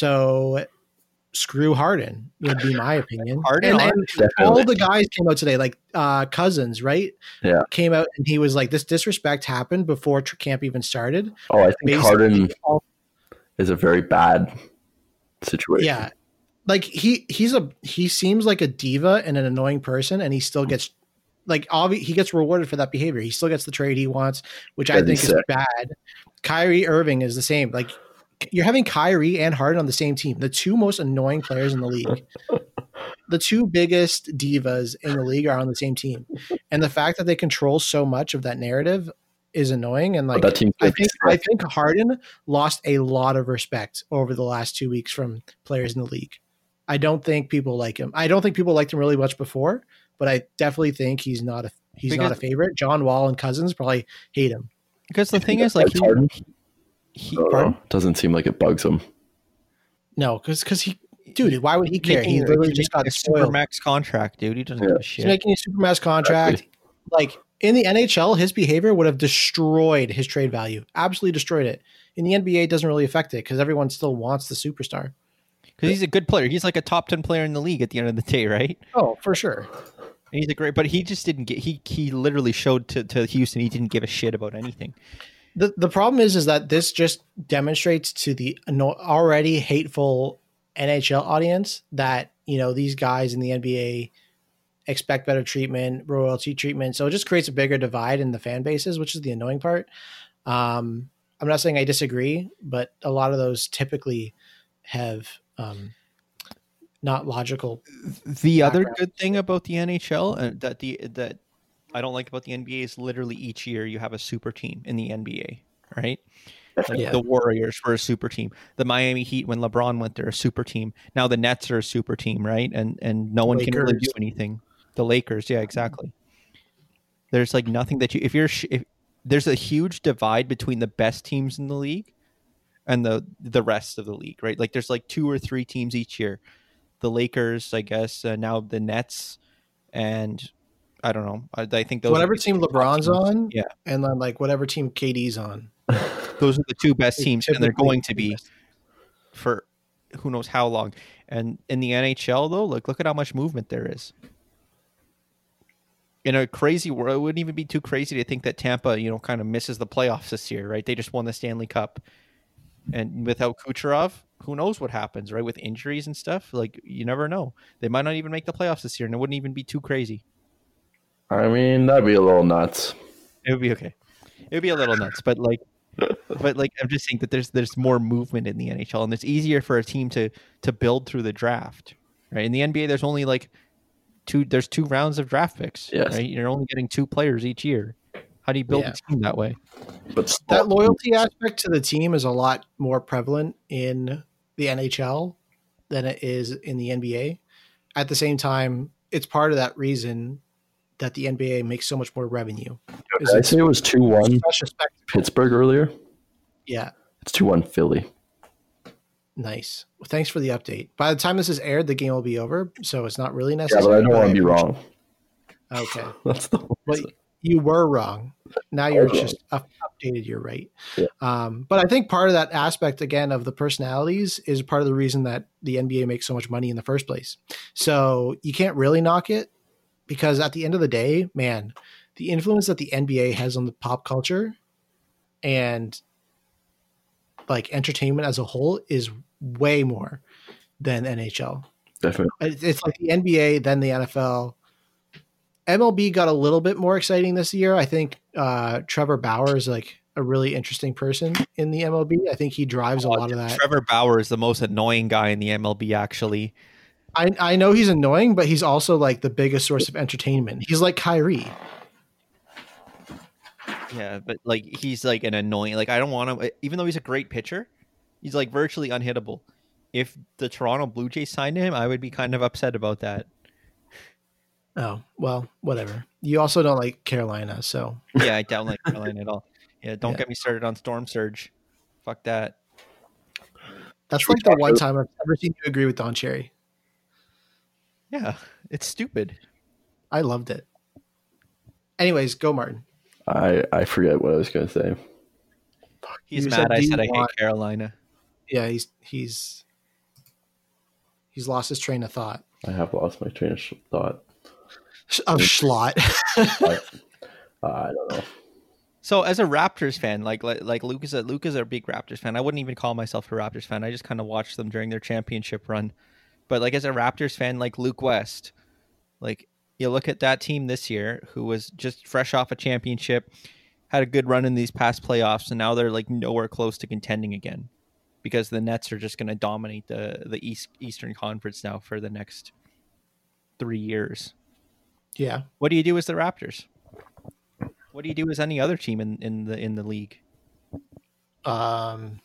Speaker 2: So screw Harden would be my opinion.
Speaker 1: Harden,
Speaker 2: and, and all the guys came out today, like uh, Cousins, right?
Speaker 3: Yeah.
Speaker 2: Came out and he was like, this disrespect happened before camp even started.
Speaker 3: Oh, I think
Speaker 2: Basically,
Speaker 3: Harden
Speaker 2: all,
Speaker 3: is a very bad situation.
Speaker 2: yeah. Like he he's a he seems like a diva and an annoying person, and he still gets like obvi- he gets rewarded for that behavior. He still gets the trade he wants, which I
Speaker 3: That'd be
Speaker 2: think is
Speaker 3: sick.
Speaker 2: bad. Kyrie Irving is the same. Like you're having Kyrie and Harden on the same team, the two most annoying players in the league. The two biggest divas in the league are on the same team, and the fact that they control so much of that narrative is annoying. And like
Speaker 3: But that team's
Speaker 2: I
Speaker 3: gonna be
Speaker 2: think I
Speaker 3: sick.
Speaker 2: think Harden lost a lot of respect over the last two weeks from players in the league. I don't think people like him. I don't think people liked him really much before, but I definitely think he's not a he's
Speaker 1: Because-
Speaker 2: not a favorite. John Wall and Cousins probably hate him.
Speaker 1: Because the thing is, like, he,
Speaker 3: Harden?
Speaker 1: he,
Speaker 3: I don't
Speaker 2: Pardon?
Speaker 3: know. Doesn't seem like it bugs him.
Speaker 2: No, because because he, dude, why would he care?
Speaker 1: making-
Speaker 2: He literally
Speaker 1: he's
Speaker 2: just got
Speaker 1: making a
Speaker 2: spoiled.
Speaker 1: supermax contract, dude. He doesn't
Speaker 3: Yeah.
Speaker 1: give a
Speaker 2: He's
Speaker 1: shit.
Speaker 2: making a supermax contract.
Speaker 3: Exactly.
Speaker 2: Like in the N H L, his behavior would have destroyed his trade value. Absolutely destroyed it. In the N B A, it doesn't really affect it because everyone still wants the superstar.
Speaker 1: Because he's a good player. He's like a top ten player in the league at the end of the day, right?
Speaker 2: Oh, for sure.
Speaker 1: And he's a great, but he just didn't get. He he literally showed to, to Houston he didn't give a shit about anything.
Speaker 2: The the problem is is that this just demonstrates to the ano- already hateful N H L audience that, you know, these guys in the N B A expect better treatment, royalty treatment. So it just creates a bigger divide in the fan bases, which is the annoying part. Um, I'm not saying I disagree, but a lot of those typically have um, not logical.
Speaker 1: The other
Speaker 2: Background.
Speaker 1: good thing about the N H L, uh, that the that I don't like about the N B A is literally each year you have a super team in the N B A, right? Like
Speaker 2: Yeah.
Speaker 1: the Warriors were a super team. The Miami Heat, when LeBron went there, a super team. Now the Nets are a super team, right? And and no one can really
Speaker 2: Lakers.
Speaker 1: do anything. The Lakers, yeah, exactly. There's like nothing that you if you're sh- if there's a huge divide between the best teams in the league and the the rest of the league, right? Like there's like two or three teams each year. The Lakers, I guess, uh, now the Nets, and I don't know. I, I think those
Speaker 2: Whatever
Speaker 1: are the
Speaker 2: team
Speaker 1: two top
Speaker 2: LeBron's
Speaker 1: teams.
Speaker 2: on,
Speaker 1: Yeah,
Speaker 2: and then like whatever team K D's on.
Speaker 1: those are the two best
Speaker 2: It's
Speaker 1: teams, and they're
Speaker 2: typically
Speaker 1: going to
Speaker 2: the
Speaker 1: be
Speaker 2: best.
Speaker 1: for who knows how long. And in the N H L, though, look look at how much movement there is. In a crazy world, it wouldn't even be too crazy to think that Tampa, you know, kind of misses the playoffs this year, right? They just won the Stanley Cup, and without Kucherov, who knows what happens, right? With injuries and stuff, like you never know. They might not even make the playoffs this year, and it wouldn't even be too crazy.
Speaker 3: I mean, that'd be a little nuts.
Speaker 1: It would be okay. It would be a little nuts, but like, but like, I'm just saying that there's there's more movement in the N H L, and it's easier for a team to to build through the draft, right? In the N B A, there's only like two. There's two rounds of draft picks,
Speaker 3: Yes.
Speaker 1: right? You're only getting two players each year. How do you build
Speaker 2: Yeah.
Speaker 1: a team that way?
Speaker 3: But still,
Speaker 2: That loyalty aspect to the team is a lot more prevalent in the N H L than it is in the N B A. At the same time, it's part of that reason that the N B A makes so much more revenue. Is
Speaker 3: did I
Speaker 2: it's
Speaker 3: say it was two one
Speaker 2: such a spectacle.
Speaker 3: Pittsburgh earlier?
Speaker 2: Yeah,
Speaker 3: It's two one Philly.
Speaker 2: nice. Well, thanks for the update. By the time this is aired, the game will be over, so it's not really
Speaker 3: Yeah,
Speaker 2: necessary.
Speaker 3: but I don't want to be
Speaker 2: appreciate-
Speaker 3: wrong.
Speaker 2: Okay.
Speaker 3: That's the
Speaker 2: Well, you were wrong. Now you're
Speaker 3: was wrong.
Speaker 2: just up, updated. You're right.
Speaker 3: Yeah.
Speaker 2: Um, but I think part of that aspect, again, of the personalities is part of the reason that the N B A makes so much money in the first place. So you can't really knock it because at the end of the day, man, the influence that the N B A has on the pop culture and like entertainment as a whole is way more than N H L.
Speaker 3: definitely.
Speaker 2: It- It's like the N B A, then the N F L. M L B got a little bit more exciting this year. I think uh, Trevor Bauer is like a really interesting person in the M L B. I think he drives a lot of that.
Speaker 1: Trevor Bauer is the most annoying guy in the M L B, actually.
Speaker 2: I, I know he's annoying, but he's also like the biggest source of entertainment. He's like Kyrie.
Speaker 1: Yeah, but like he's like an annoying. Like I don't want him, even though he's a great pitcher. He's like virtually unhittable. If the Toronto Blue Jays signed him, I would be kind of upset about that.
Speaker 2: Oh, well, whatever. You also don't like Carolina, so
Speaker 1: Yeah, I don't like Carolina at all. Yeah, don't
Speaker 2: Yeah.
Speaker 1: get me started on Storm Surge. Fuck that.
Speaker 2: that's
Speaker 3: Should we
Speaker 2: like the
Speaker 3: talk
Speaker 2: one
Speaker 3: about-
Speaker 2: time I've ever seen you agree with Don Cherry.
Speaker 1: Yeah, it's stupid.
Speaker 2: I loved it. Anyways, go Martin.
Speaker 3: I, I forget what I was going to say.
Speaker 1: He's
Speaker 2: You
Speaker 1: mad.
Speaker 2: said,
Speaker 1: I
Speaker 2: "Do
Speaker 1: said
Speaker 2: you
Speaker 1: I hate
Speaker 2: want-"
Speaker 1: Carolina.
Speaker 2: Yeah, he's he's he's lost his train of thought.
Speaker 3: I have lost my train of sh- thought.
Speaker 2: Sh- Of Schlott.
Speaker 3: But, uh, I don't know.
Speaker 1: So as a Raptors fan, like like, like Luke is a Luke is a big Raptors fan. I wouldn't even call myself a Raptors fan. I just kind of watched them during their championship run. But like as a Raptors fan, like Luke West, like you look at that team this year, who was just fresh off a championship, had a good run in these past playoffs, and now they're like nowhere close to contending again, because the Nets are just going to dominate the the East Eastern Conference now for the next three years.
Speaker 2: Yeah.
Speaker 1: What do you do as the Raptors? What do you do as any other team in, in the in the league?
Speaker 2: Um,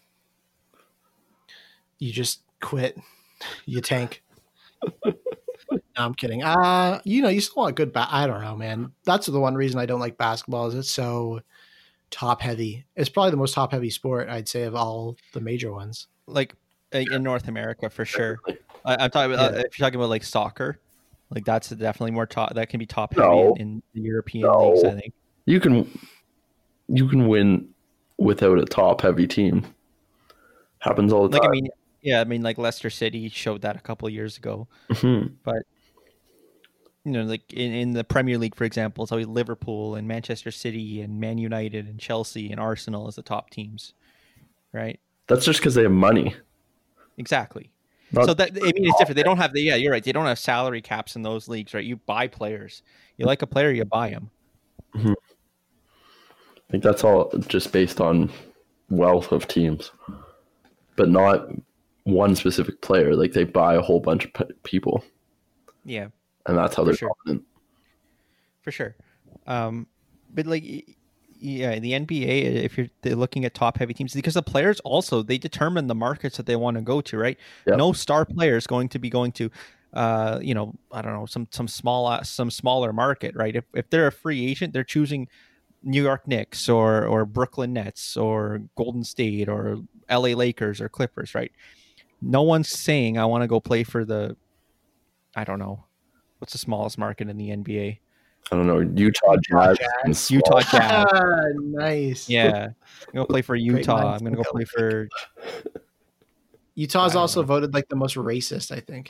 Speaker 2: you just quit. You tank. No, I'm kidding. Uh, you know, you still want good. Ba- I don't know, man. That's the one reason I don't like basketball is it's so top heavy. It's probably the most top heavy sport I'd say of all the major ones.
Speaker 1: Like uh, in North America for sure. I, I'm talking about
Speaker 2: Yeah.
Speaker 1: uh, if you're talking about like soccer, like that's definitely more top. That can be top heavy
Speaker 3: No.
Speaker 1: in, in the European
Speaker 3: No.
Speaker 1: leagues. I think.
Speaker 3: You can you can win without a top heavy team. Happens all the
Speaker 1: Like I
Speaker 3: time.
Speaker 1: mean, yeah, I mean like Leicester City showed that a couple of years ago.
Speaker 3: Mhm.
Speaker 1: You know, like in, in the Premier League, for example, it's always Liverpool and Manchester City and Man United and Chelsea and Arsenal as the top teams, right?
Speaker 3: That's just because they have money.
Speaker 1: Exactly.
Speaker 3: Not-
Speaker 1: So that I mean, it's different. They don't have the yeah. You're right. They don't have salary caps in those leagues, right? You buy players. You like a player, you buy him.
Speaker 3: I think that's all just based on wealth of teams, but not one specific player. Like they buy a whole bunch of pe- people,
Speaker 1: Yeah,
Speaker 3: and that's how
Speaker 1: For
Speaker 3: they're
Speaker 1: sure.
Speaker 3: dominant.
Speaker 1: for sure. Um, but like, y- yeah, the N B A, if you're they're looking at top heavy teams, because the players also they determine the markets that they want to go to, right?
Speaker 3: Yep.
Speaker 1: No star player is going to be going to, uh, you know, I don't know, some some small some smaller market, right? If if they're a free agent, they're choosing New York Knicks or or Brooklyn Nets or Golden State or L A Lakers or Clippers, right? No one's saying I want to go play for the, I don't know, what's the smallest market in the N B A?
Speaker 3: I don't know, Utah Jazz.
Speaker 2: Jazz.
Speaker 1: Utah Jazz.
Speaker 2: Nice.
Speaker 1: Yeah, I'm gonna play for Utah.
Speaker 2: minds
Speaker 1: I'm gonna go
Speaker 2: think
Speaker 1: play for.
Speaker 2: Utah's
Speaker 1: I don't
Speaker 2: also
Speaker 1: know.
Speaker 2: voted like the most racist, I think.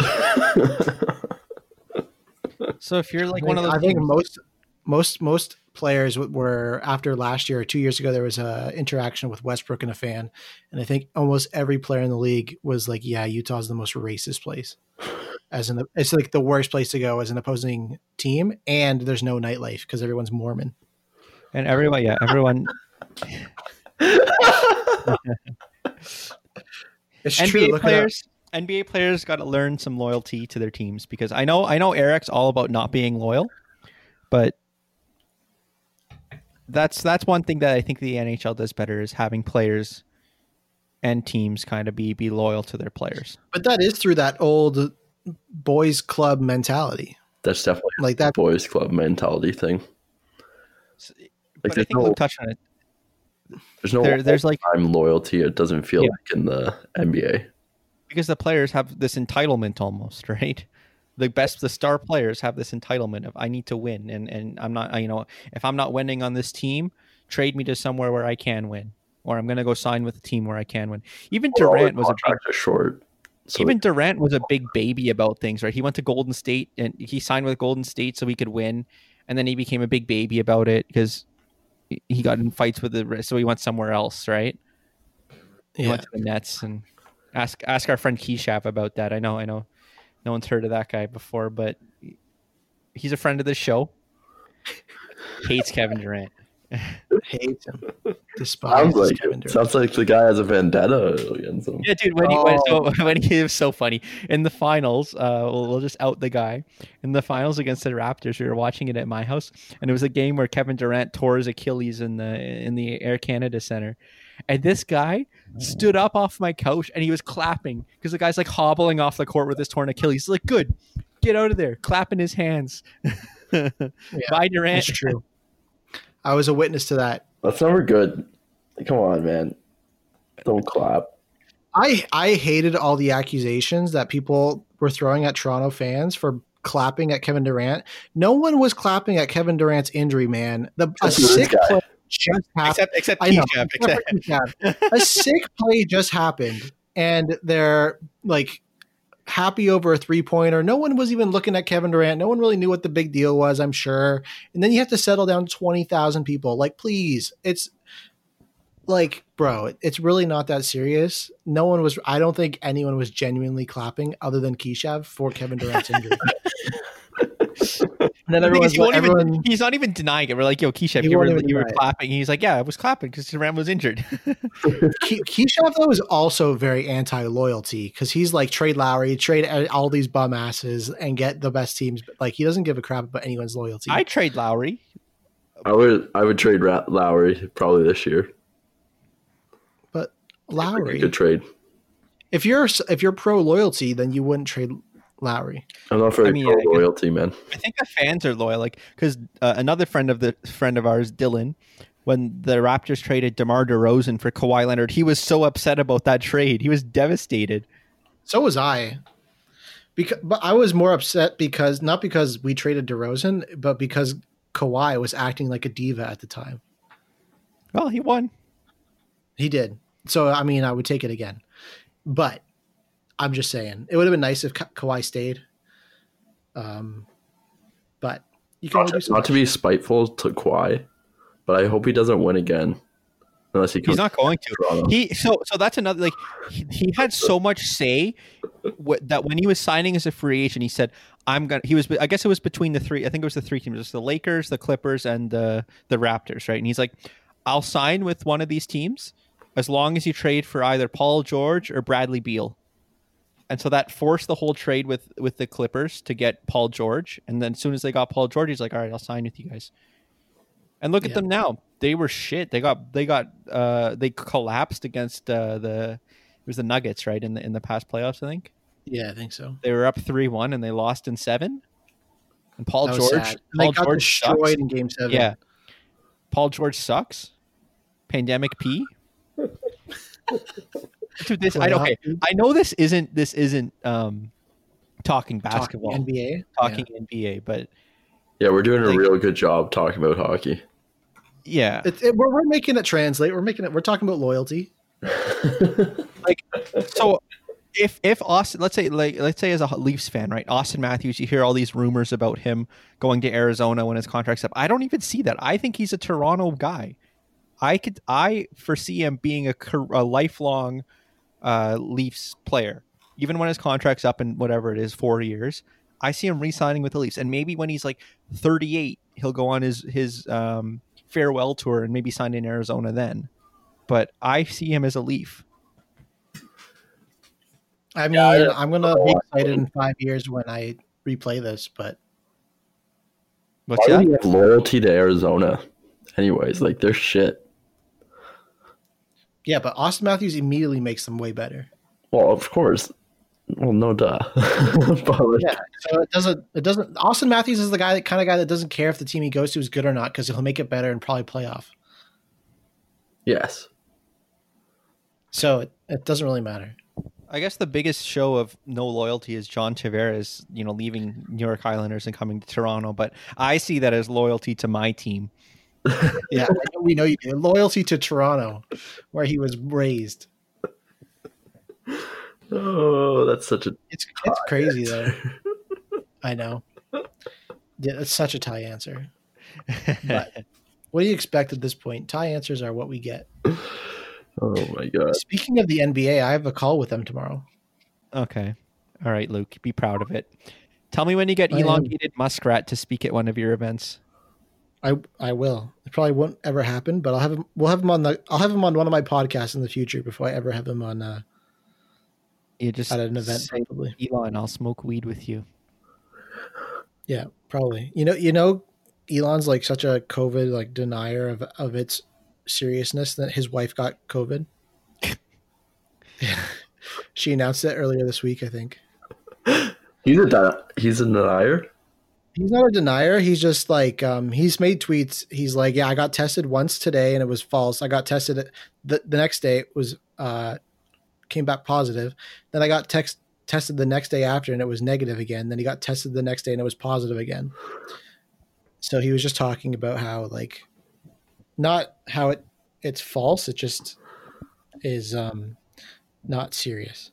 Speaker 1: So if you're like
Speaker 2: I
Speaker 1: one
Speaker 2: think,
Speaker 1: of those,
Speaker 2: I think
Speaker 1: teams-
Speaker 2: most most most players w- were after last year or two years ago. There was a interaction with Westbrook and a fan, and I think almost every player in the league was like, "Yeah, Utah's the most racist place." As in, the, it's like the worst place to go as an opposing team, and there's no nightlife because everyone's Mormon.
Speaker 1: and everyone, yeah, everyone.
Speaker 2: It's
Speaker 1: N B A
Speaker 2: true. Look it up.
Speaker 1: players, N B A players got to learn some loyalty to their teams because I know, I know Eric's all about not being loyal, but that's that's one thing that I think the N H L does better is having players and teams kind of be be loyal to their players.
Speaker 2: But that is through that old boys club mentality.
Speaker 3: That's definitely
Speaker 2: Like
Speaker 3: a
Speaker 2: that.
Speaker 3: boys club mentality thing.
Speaker 1: So-
Speaker 3: Like
Speaker 1: but I
Speaker 3: there's
Speaker 1: think
Speaker 3: no,
Speaker 1: Luke touched on it.
Speaker 3: there's no
Speaker 1: there- there's like-
Speaker 3: time loyalty. It doesn't feel
Speaker 1: Yeah.
Speaker 3: like in the N B A.
Speaker 1: Because the players have this entitlement almost, right? The best, the star players have this entitlement of I need to win, and and I'm not, you know, if I'm not winning on this team, trade me to somewhere where I can win, or I'm gonna go sign with a team where I can win. Even Durant was a big,
Speaker 3: Contracts are short. So
Speaker 1: even Durant was a big baby about things, right? He went to Golden State and he signed with Golden State so he could win, and then he became a big baby about it because he got in fights with the, so he went somewhere else, right? He
Speaker 2: Yeah.
Speaker 1: went to the Nets, and ask ask our friend Keyshav about that. I know, I know, no one's heard of that guy before, but he's a friend of the show. Hates Kevin Durant.
Speaker 2: Hates him.
Speaker 3: sounds
Speaker 2: Despises
Speaker 3: like
Speaker 2: Kevin
Speaker 3: it.
Speaker 2: Durant.
Speaker 3: Sounds like the guy has a vendetta against him.
Speaker 1: Yeah, dude. When he when,
Speaker 2: Oh.
Speaker 1: so, when he was so funny in the finals, uh, we'll, we'll just out the guy in the finals against the Raptors. We were watching it at my house, and it was a game where Kevin Durant tore his Achilles in the in the Air Canada Center, and this guy stood up off my couch and he was clapping because the guy's like hobbling off the court with his torn Achilles. He's like, "Good, get out of there!" Clapping his hands. Bye, Durant.
Speaker 2: That's true. I was a witness to that.
Speaker 3: That's never good. Come on, man. Don't clap.
Speaker 2: I I hated all the accusations that people were throwing at Toronto fans for clapping at Kevin Durant. No one was clapping at Kevin Durant's injury, man. The a
Speaker 3: Except for this
Speaker 2: sick
Speaker 3: guy.
Speaker 2: play just happened.
Speaker 1: Except, except
Speaker 2: I know.
Speaker 1: Keyshav,
Speaker 2: Except
Speaker 1: except-
Speaker 2: for Keyshav. A sick play just happened, and they're like happy over a three pointer. No one was even looking at Kevin Durant. No one really knew what the big deal was, I'm sure. And then you have to settle down twenty thousand people. Like, please, it's like, bro, it's really not that serious. No one was, I don't think anyone was genuinely clapping other than Keyshav for Kevin Durant's injury. And then
Speaker 1: The thing is,
Speaker 2: everyone's
Speaker 1: he won't
Speaker 2: like,
Speaker 1: even-
Speaker 2: everyone,
Speaker 1: he's not even denying it. We're like, "Yo, Keyshav,
Speaker 2: He
Speaker 1: you were
Speaker 2: won't even
Speaker 1: you were
Speaker 2: deny it.
Speaker 1: clapping." He's like, "Yeah, I was clapping because Durant was injured."
Speaker 2: Ke- Keyshav though is also very anti-loyalty because he's like trade Lowry, trade all these bum asses, and get the best teams. But like he doesn't give a crap about anyone's loyalty.
Speaker 1: I trade Lowry.
Speaker 3: I would I would trade Ra- Lowry probably this year.
Speaker 2: but
Speaker 3: A
Speaker 2: Lowry,
Speaker 3: good trade.
Speaker 2: if you're if you're pro loyalty, then you wouldn't trade Lowry.
Speaker 3: I'm not very
Speaker 1: I mean,
Speaker 3: pro
Speaker 1: yeah, I guess-
Speaker 3: loyalty, man.
Speaker 1: I think the fans are loyal, like because uh, another friend of the friend of ours, Dylan, when the Raptors traded DeMar DeRozan for Kawhi Leonard, he was so upset about that trade. He was devastated.
Speaker 2: So was I. Because, but I was more upset because not because we traded DeRozan, but because Kawhi was acting like a diva at the time.
Speaker 1: Well, he won.
Speaker 2: He did. So I mean, I would take it again. But I'm just saying, it would have been nice if Ka- Kawhi stayed. Um, but you can
Speaker 3: Not
Speaker 2: only
Speaker 3: to,
Speaker 2: do so
Speaker 3: not
Speaker 2: much.
Speaker 3: to be spiteful to Kawhi, but I hope he doesn't win again. Unless he comes
Speaker 1: He's not going to.
Speaker 3: Toronto.
Speaker 1: He so so that's another like he, he had so much say wh- that when he was signing as a free agent, he said, "I'm gonna." He was I guess it was between the three. I think it was the three teams. It was the Lakers, the Clippers, and the the Raptors, right? And he's like, "I'll sign with one of these teams as long as you trade for either Paul George or Bradley Beal." And so that forced the whole trade with with the Clippers to get Paul George. And then as soon as they got Paul George, he's like, "All right, I'll sign with you guys." And look at
Speaker 2: Yeah.
Speaker 1: them now. They were shit. They got they got uh they collapsed against uh the it was the Nuggets, right? In the in the past playoffs, I think.
Speaker 2: Yeah, I think so.
Speaker 1: They were up three one and they lost in seven. And Paul
Speaker 2: That was
Speaker 1: George
Speaker 2: sad.
Speaker 1: Paul
Speaker 2: They got
Speaker 1: George
Speaker 2: destroyed
Speaker 1: sucks.
Speaker 2: in Game Seven.
Speaker 1: Yeah. Paul George sucks. Pandemic P. Dude, this I okay. I know this isn't this isn't um talking basketball,
Speaker 2: Talking N B A,
Speaker 1: talking
Speaker 2: yeah.
Speaker 1: N B A, but
Speaker 3: Yeah, we're doing a
Speaker 1: Like-
Speaker 3: real good job talking about hockey.
Speaker 1: yeah,
Speaker 2: It, it, we're, we're making it translate. We're making it. We're talking about loyalty.
Speaker 1: so if if Austin, let's say like let's say as a Leafs fan, right? Austin Matthews, you hear all these rumors about him going to Arizona when his contract's up. I don't even see that. I think he's a Toronto guy. I could I foresee him being a, car- a lifelong uh, Leafs player, even when his contract's up in whatever it is, four years. I see him re-signing with the Leafs, and maybe when he's like thirty-eight, he'll go on his his um, farewell tour and maybe sign in Arizona then. But I see him as a Leaf.
Speaker 2: I mean,
Speaker 3: Yeah,
Speaker 2: I'm gonna be excited in five years when I replay this. But
Speaker 1: What's
Speaker 3: Why
Speaker 1: that?
Speaker 3: do you have loyalty to Arizona? Anyways, like they're shit.
Speaker 2: yeah, but Austin Matthews immediately makes them way better.
Speaker 3: Well, of course. Well, no duh. But like,
Speaker 2: Yeah, so it doesn't. It doesn't. Austin Matthews is the guy, that kind of guy that doesn't care if the team he goes to is good or not because he'll make it better and probably play off.
Speaker 3: yes.
Speaker 2: So it, it doesn't really matter.
Speaker 1: I guess the biggest show of no loyalty is John Tavares, you know, leaving New York Islanders and coming to Toronto. But I see that as loyalty to my team.
Speaker 2: Yeah, I know, we know you do. Loyalty to Toronto, where he was raised.
Speaker 3: Oh, that's such a
Speaker 2: It's it's crazy though. I know. Yeah, it's such a tie answer. But what do you expect at this point? Tie answers are what we get.
Speaker 3: oh my god.
Speaker 2: Speaking of the N B A, I have a call with them tomorrow.
Speaker 1: Okay. All right, Luke, be proud of it. Tell me when you get
Speaker 2: I am.
Speaker 1: elongated muskrat to speak at one of your events.
Speaker 2: I I will. It probably won't ever happen, but I'll have him. We'll have him on the. I'll have him on one of my podcasts in the future before I ever have him on uh,
Speaker 1: You just
Speaker 2: at an event.
Speaker 1: say
Speaker 2: Probably.
Speaker 1: Elon, I'll smoke weed with you.
Speaker 2: Yeah, probably. You know. You know, Elon's like such a COVID like denier of of its seriousness that his wife got COVID. She announced it earlier this week, I think.
Speaker 3: He's a di- he's a denier.
Speaker 2: He's not a denier. He's just like um, he's made tweets. He's like, yeah, I got tested once today and it was false. I got tested the the next day. It was uh, came back positive. Then I got text tested the next day after and it was negative again. Then he got tested the next day and it was positive again. So he was just talking about how like not how it it's false. It just is um, not serious.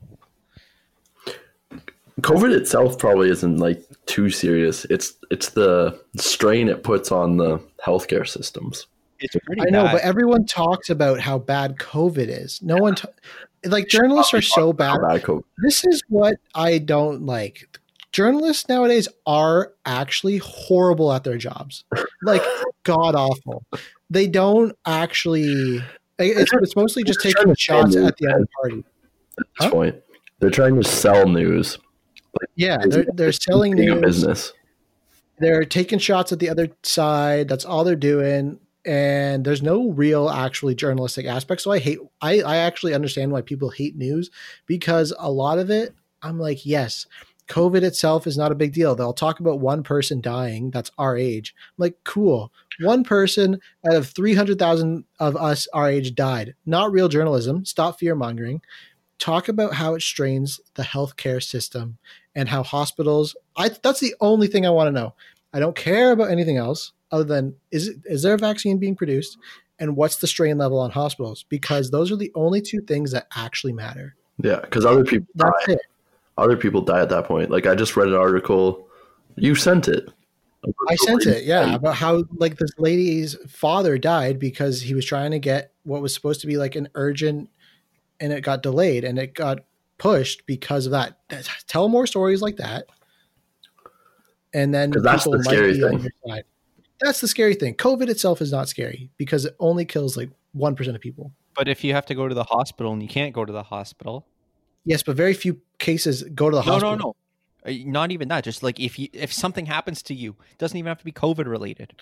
Speaker 3: COVID itself probably isn't like too serious. It's it's the strain it puts on the healthcare systems.
Speaker 1: It's pretty
Speaker 2: I know,
Speaker 1: bad.
Speaker 2: but everyone talks about how bad COVID is. No one, t- like journalists are so bad.
Speaker 3: Bad COVID.
Speaker 2: This is what I don't like. Journalists nowadays are actually horrible at their jobs, like god awful. They don't actually. It's, it's mostly just
Speaker 3: They're
Speaker 2: taking
Speaker 3: trying to
Speaker 2: shots
Speaker 3: sell
Speaker 2: at the other party.
Speaker 3: At this
Speaker 2: Huh?
Speaker 3: point, they're trying to sell news.
Speaker 2: Yeah, they're they're selling
Speaker 3: Being a
Speaker 2: news.
Speaker 3: business.
Speaker 2: They're taking shots at the other side. That's all they're doing. And there's no real actually journalistic aspect. So I hate, I, I actually understand why people hate news because a lot of it, I'm like, yes, COVID itself is not a big deal. They'll talk about one person dying. That's our age. I'm like, cool. One person out of three hundred thousand of us our age died. Not real journalism. Stop fear mongering. Talk about how it strains the healthcare system and how hospitals. I that's the only thing I want to know. I don't care about anything else other than is it, is there a vaccine being produced and what's the strain level on hospitals? Because those are the only two things that actually matter.
Speaker 3: Yeah, because other people
Speaker 2: That's
Speaker 3: die.
Speaker 2: it.
Speaker 3: Other people die at that point. Like I just read an article. You sent it.
Speaker 2: I sent it, yeah, about how like this lady's father died because he was trying to get what was supposed to be like an urgent, and it got delayed and it got pushed because of that. Tell more stories like that, and then
Speaker 3: 'Cause that's
Speaker 2: people
Speaker 3: the
Speaker 2: might
Speaker 3: scary
Speaker 2: be on
Speaker 3: thing.
Speaker 2: your side. That's the scary thing. COVID itself is not scary because it only kills like one percent of people.
Speaker 1: But if you have to go to the hospital and you can't go to the hospital,
Speaker 2: Yes, but very few cases go to the
Speaker 1: no,
Speaker 2: hospital.
Speaker 1: no, no, Uh, not even that. Just like if you if something happens to you, it doesn't even have to be COVID related.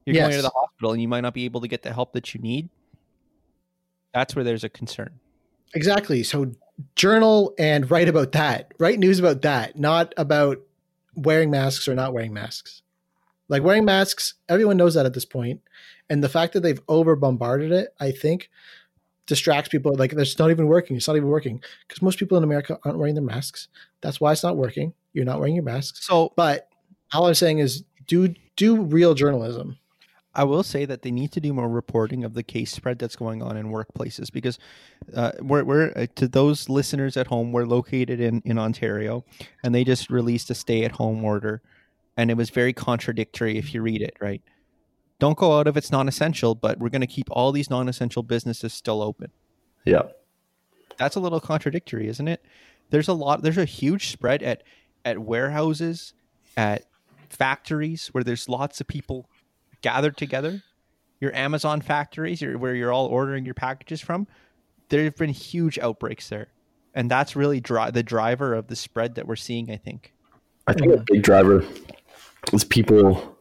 Speaker 1: You're
Speaker 2: Yes.
Speaker 1: going to the hospital and you might not be able to get the help that you need. That's where there's a concern.
Speaker 2: Exactly. So journal and write about that. Write news about that, not about wearing masks or not wearing masks. Like wearing masks, everyone knows that at this point. And the fact that they've over bombarded it, I think, distracts people. Like it's not even working. It's not even working because most people in America aren't wearing their masks. That's why it's not working. You're not wearing your masks.
Speaker 1: So,
Speaker 2: but all I'm saying is do do real journalism.
Speaker 1: I will say that they need to do more reporting of the case spread that's going on in workplaces because uh, we're, we're uh, to those listeners at home, we're located in, in Ontario and they just released a stay-at-home order and it was very contradictory if you read it, right? Don't go out if it's non-essential, but we're going to keep all these non-essential businesses still open.
Speaker 3: Yeah.
Speaker 1: That's a little contradictory, isn't it? There's a lot, there's a huge spread at, at warehouses, at factories where there's lots of people gathered together, your Amazon factories, your, where you're all ordering your packages from, there have been huge outbreaks there. And that's really dri- the driver of the spread that we're seeing, I think.
Speaker 3: I think a big driver is people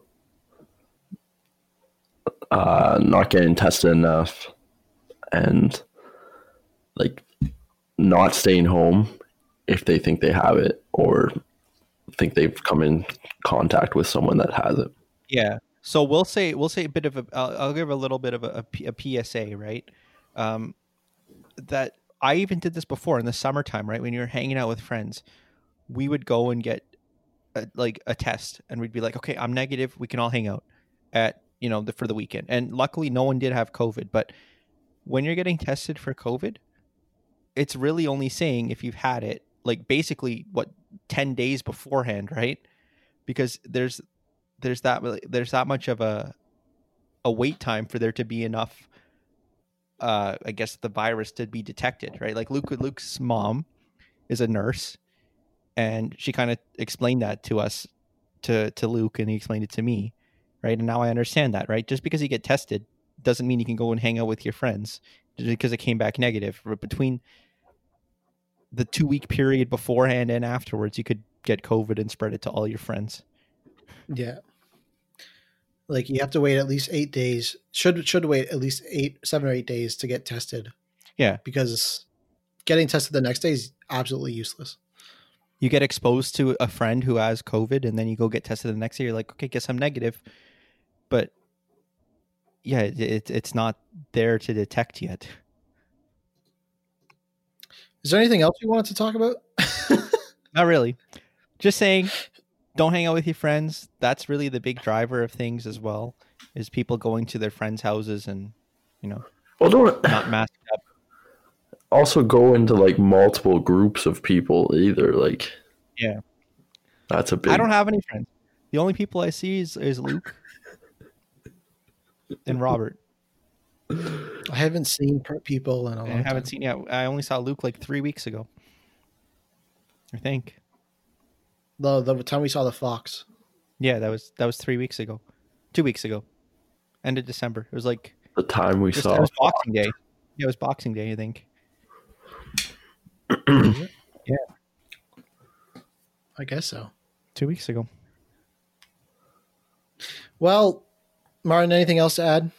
Speaker 3: uh, not getting tested enough and like not staying home if they think they have it or think they've come in contact with someone that has it.
Speaker 1: Yeah. So we'll say we'll say a bit of a. I'll, I'll give a little bit of a, a, P, a P S A, right? Um, that I even did this before in the summertime, right? When you were hanging out with friends, we would go and get a, like a test, and we'd be like, "Okay, I'm negative. We can all hang out at you know the, for the weekend." And luckily, no one did have COVID. But when you're getting tested for COVID, it's really only saying if you've had it, like basically what ten days beforehand, right? Because there's there's that there's that much of a a wait time for there to be enough uh I guess the virus to be detected, right? Like Luke Luke's mom is a nurse and she kind of explained that to us to to Luke and he explained it to me, right? And now I understand that, right? Just because you get tested doesn't mean you can go and hang out with your friends just because it came back negative. But between the two week period beforehand and afterwards, you could get COVID and spread it to all your friends.
Speaker 2: Yeah. Like you have to wait at least eight days. Should should wait at least eight, seven or eight days to get tested.
Speaker 1: Yeah.
Speaker 2: Because getting tested the next day is absolutely useless.
Speaker 1: You get exposed to a friend who has COVID and then you go get tested the next day. You're like, okay, guess I'm negative. But yeah, it, it, it's not there to detect yet.
Speaker 2: Is there anything else you wanted to talk about?
Speaker 1: Not really. Just saying, don't hang out with your friends. That's really the big driver of things as well, is people going to their friends' houses and, you know,
Speaker 3: well, don't
Speaker 1: not masked up.
Speaker 3: Also go into like multiple groups of people either. Like,
Speaker 1: yeah,
Speaker 3: that's a big.
Speaker 1: I don't have any friends. The only people I see is, is Luke and Robert.
Speaker 2: I haven't seen people in a long
Speaker 1: I
Speaker 2: time.
Speaker 1: haven't seen. Yeah, I only saw Luke like three weeks ago, I think.
Speaker 2: The the time we saw the fox.
Speaker 1: Yeah, that was that was three weeks ago, two weeks ago, end of December. It was like
Speaker 3: the time we
Speaker 1: just,
Speaker 3: saw.
Speaker 1: It was Boxing Day. Yeah, it was Boxing Day, I think. Yeah,
Speaker 2: I guess so.
Speaker 1: two weeks ago.
Speaker 2: Well, Martin, anything else to add?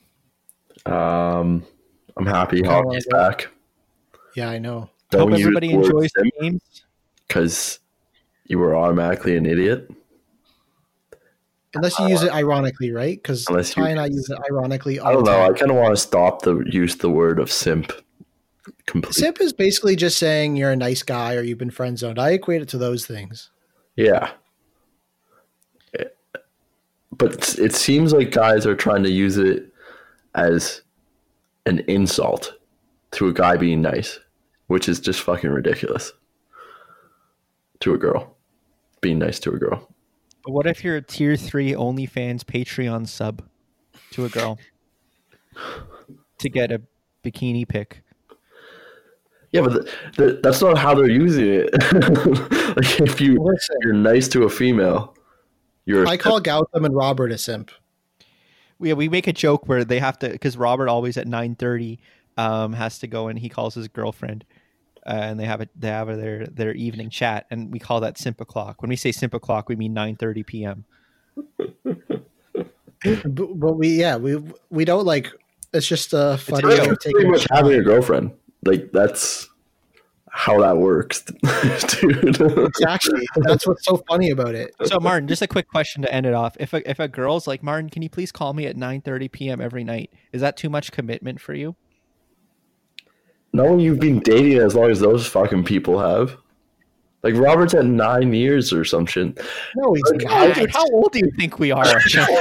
Speaker 3: Um, I'm happy
Speaker 2: Kinda
Speaker 3: hockey's
Speaker 2: wanna
Speaker 3: back.
Speaker 2: Yeah, I know.
Speaker 1: Hope
Speaker 3: Don't use
Speaker 1: everybody
Speaker 3: the word
Speaker 1: enjoys the
Speaker 3: simp
Speaker 1: games.
Speaker 3: because you were automatically an idiot.
Speaker 2: Unless you use it ironically, right? Because
Speaker 3: Unless you-
Speaker 2: Ty and I use it ironically all
Speaker 3: I don't
Speaker 2: the
Speaker 3: know. I
Speaker 2: time.
Speaker 3: kind of want to stop the use the word of simp completely.
Speaker 2: Simp is basically just saying you're a nice guy or you've been friend zoned. I equate it to those things.
Speaker 3: Yeah. It- but it's- it seems like guys are trying to use it as an insult to a guy being nice, which is just fucking ridiculous. To a girl. Being nice to a girl.
Speaker 1: But what if you're a tier three OnlyFans Patreon sub to a girl to get a bikini pic?
Speaker 3: Yeah, but the, the, that's not how they're using it. Like if you
Speaker 2: Listen.
Speaker 3: you're nice to a female, you're.
Speaker 2: I call Gautam and Robert a simp.
Speaker 1: Yeah, we make a joke where they have to, because Robert always at nine thirty um, has to go and he calls his girlfriend, uh, and they have a, they have their their evening chat, and we call that simp o'clock. When we say simp o'clock, we mean nine thirty p.m.
Speaker 2: but, but we yeah we we don't like. It's just uh, funny.
Speaker 1: real.
Speaker 2: We're
Speaker 3: Pretty
Speaker 2: taking a
Speaker 3: much
Speaker 2: shot.
Speaker 3: having a girlfriend. Like that's how that works, dude.
Speaker 2: Exactly. That's what's so funny about it.
Speaker 1: So Martin, just a quick question to end it off. If a, if a girl's like, Martin, can you please call me at nine thirty p.m. every night? Is that too much commitment for you?
Speaker 3: No, you've been dating as long as those fucking people have. Like Robert's at nine years or some shit.
Speaker 2: No, he's
Speaker 3: Like,
Speaker 2: not.
Speaker 1: Dude, how old do you think we are?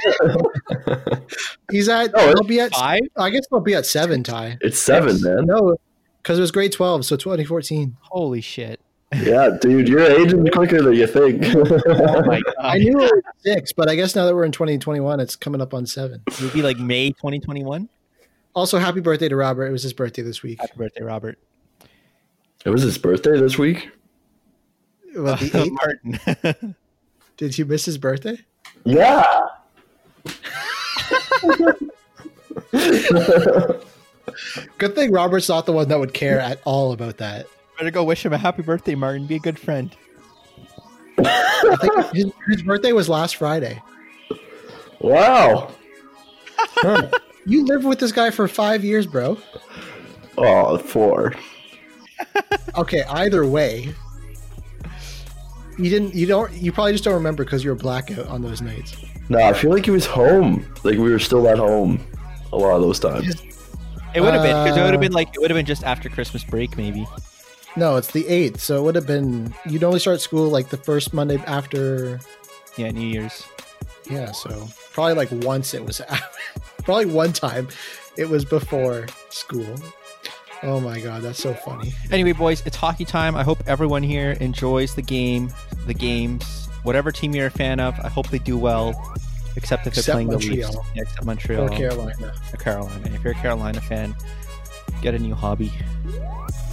Speaker 2: He's at.
Speaker 3: No,
Speaker 2: he'll be at.
Speaker 1: Five?
Speaker 2: I guess he'll be at seven. Ty.
Speaker 3: It's seven,
Speaker 1: Yes.
Speaker 3: man.
Speaker 2: No, because it was grade twelve, so twenty fourteen.
Speaker 1: Holy shit.
Speaker 3: Yeah, dude, you're aging quicker than you think.
Speaker 1: Oh my
Speaker 2: I
Speaker 1: god.
Speaker 2: knew it was six, but I guess now that we're in twenty twenty-one, it's coming up on seven.
Speaker 1: It would be like May twenty twenty-one.
Speaker 2: Also, happy birthday to Robert. It was his birthday this week.
Speaker 1: Happy birthday, Robert.
Speaker 3: It was his birthday this week?
Speaker 2: Well, the eighth,
Speaker 1: Martin.
Speaker 2: did you miss his birthday?
Speaker 3: Yeah.
Speaker 2: Good thing Robert's not the one that would care at all about that.
Speaker 1: Better go wish him a happy birthday, Martin. Be a good friend.
Speaker 2: I think his, his birthday was last Friday.
Speaker 3: Wow.
Speaker 2: You lived with this guy for five years, bro.
Speaker 3: Oh, four.
Speaker 2: Okay, either way, you didn't. You don't. You probably just don't remember because you were blackout on those nights.
Speaker 3: No, I feel like he was home. Like we were still at home a lot of those times.
Speaker 1: It would have been because it would
Speaker 2: Uh,
Speaker 1: have been like it would have been just after Christmas break, maybe.
Speaker 2: No, it's the eighth, so it would have been. You'd only start school like the first Monday after.
Speaker 1: Yeah, New Year's.
Speaker 2: Yeah, so probably like once it was. Probably one time, it was before school. Oh my god, that's so funny.
Speaker 1: Anyway, boys, it's hockey time. I hope everyone here enjoys the game, the games, whatever team you're a fan of. I hope they do well, except if they're
Speaker 2: Except
Speaker 1: playing
Speaker 2: Montreal.
Speaker 1: the Leafs. Yeah, except Montreal
Speaker 2: Or Carolina.
Speaker 1: or Carolina. If you're a Carolina fan, get a new hobby.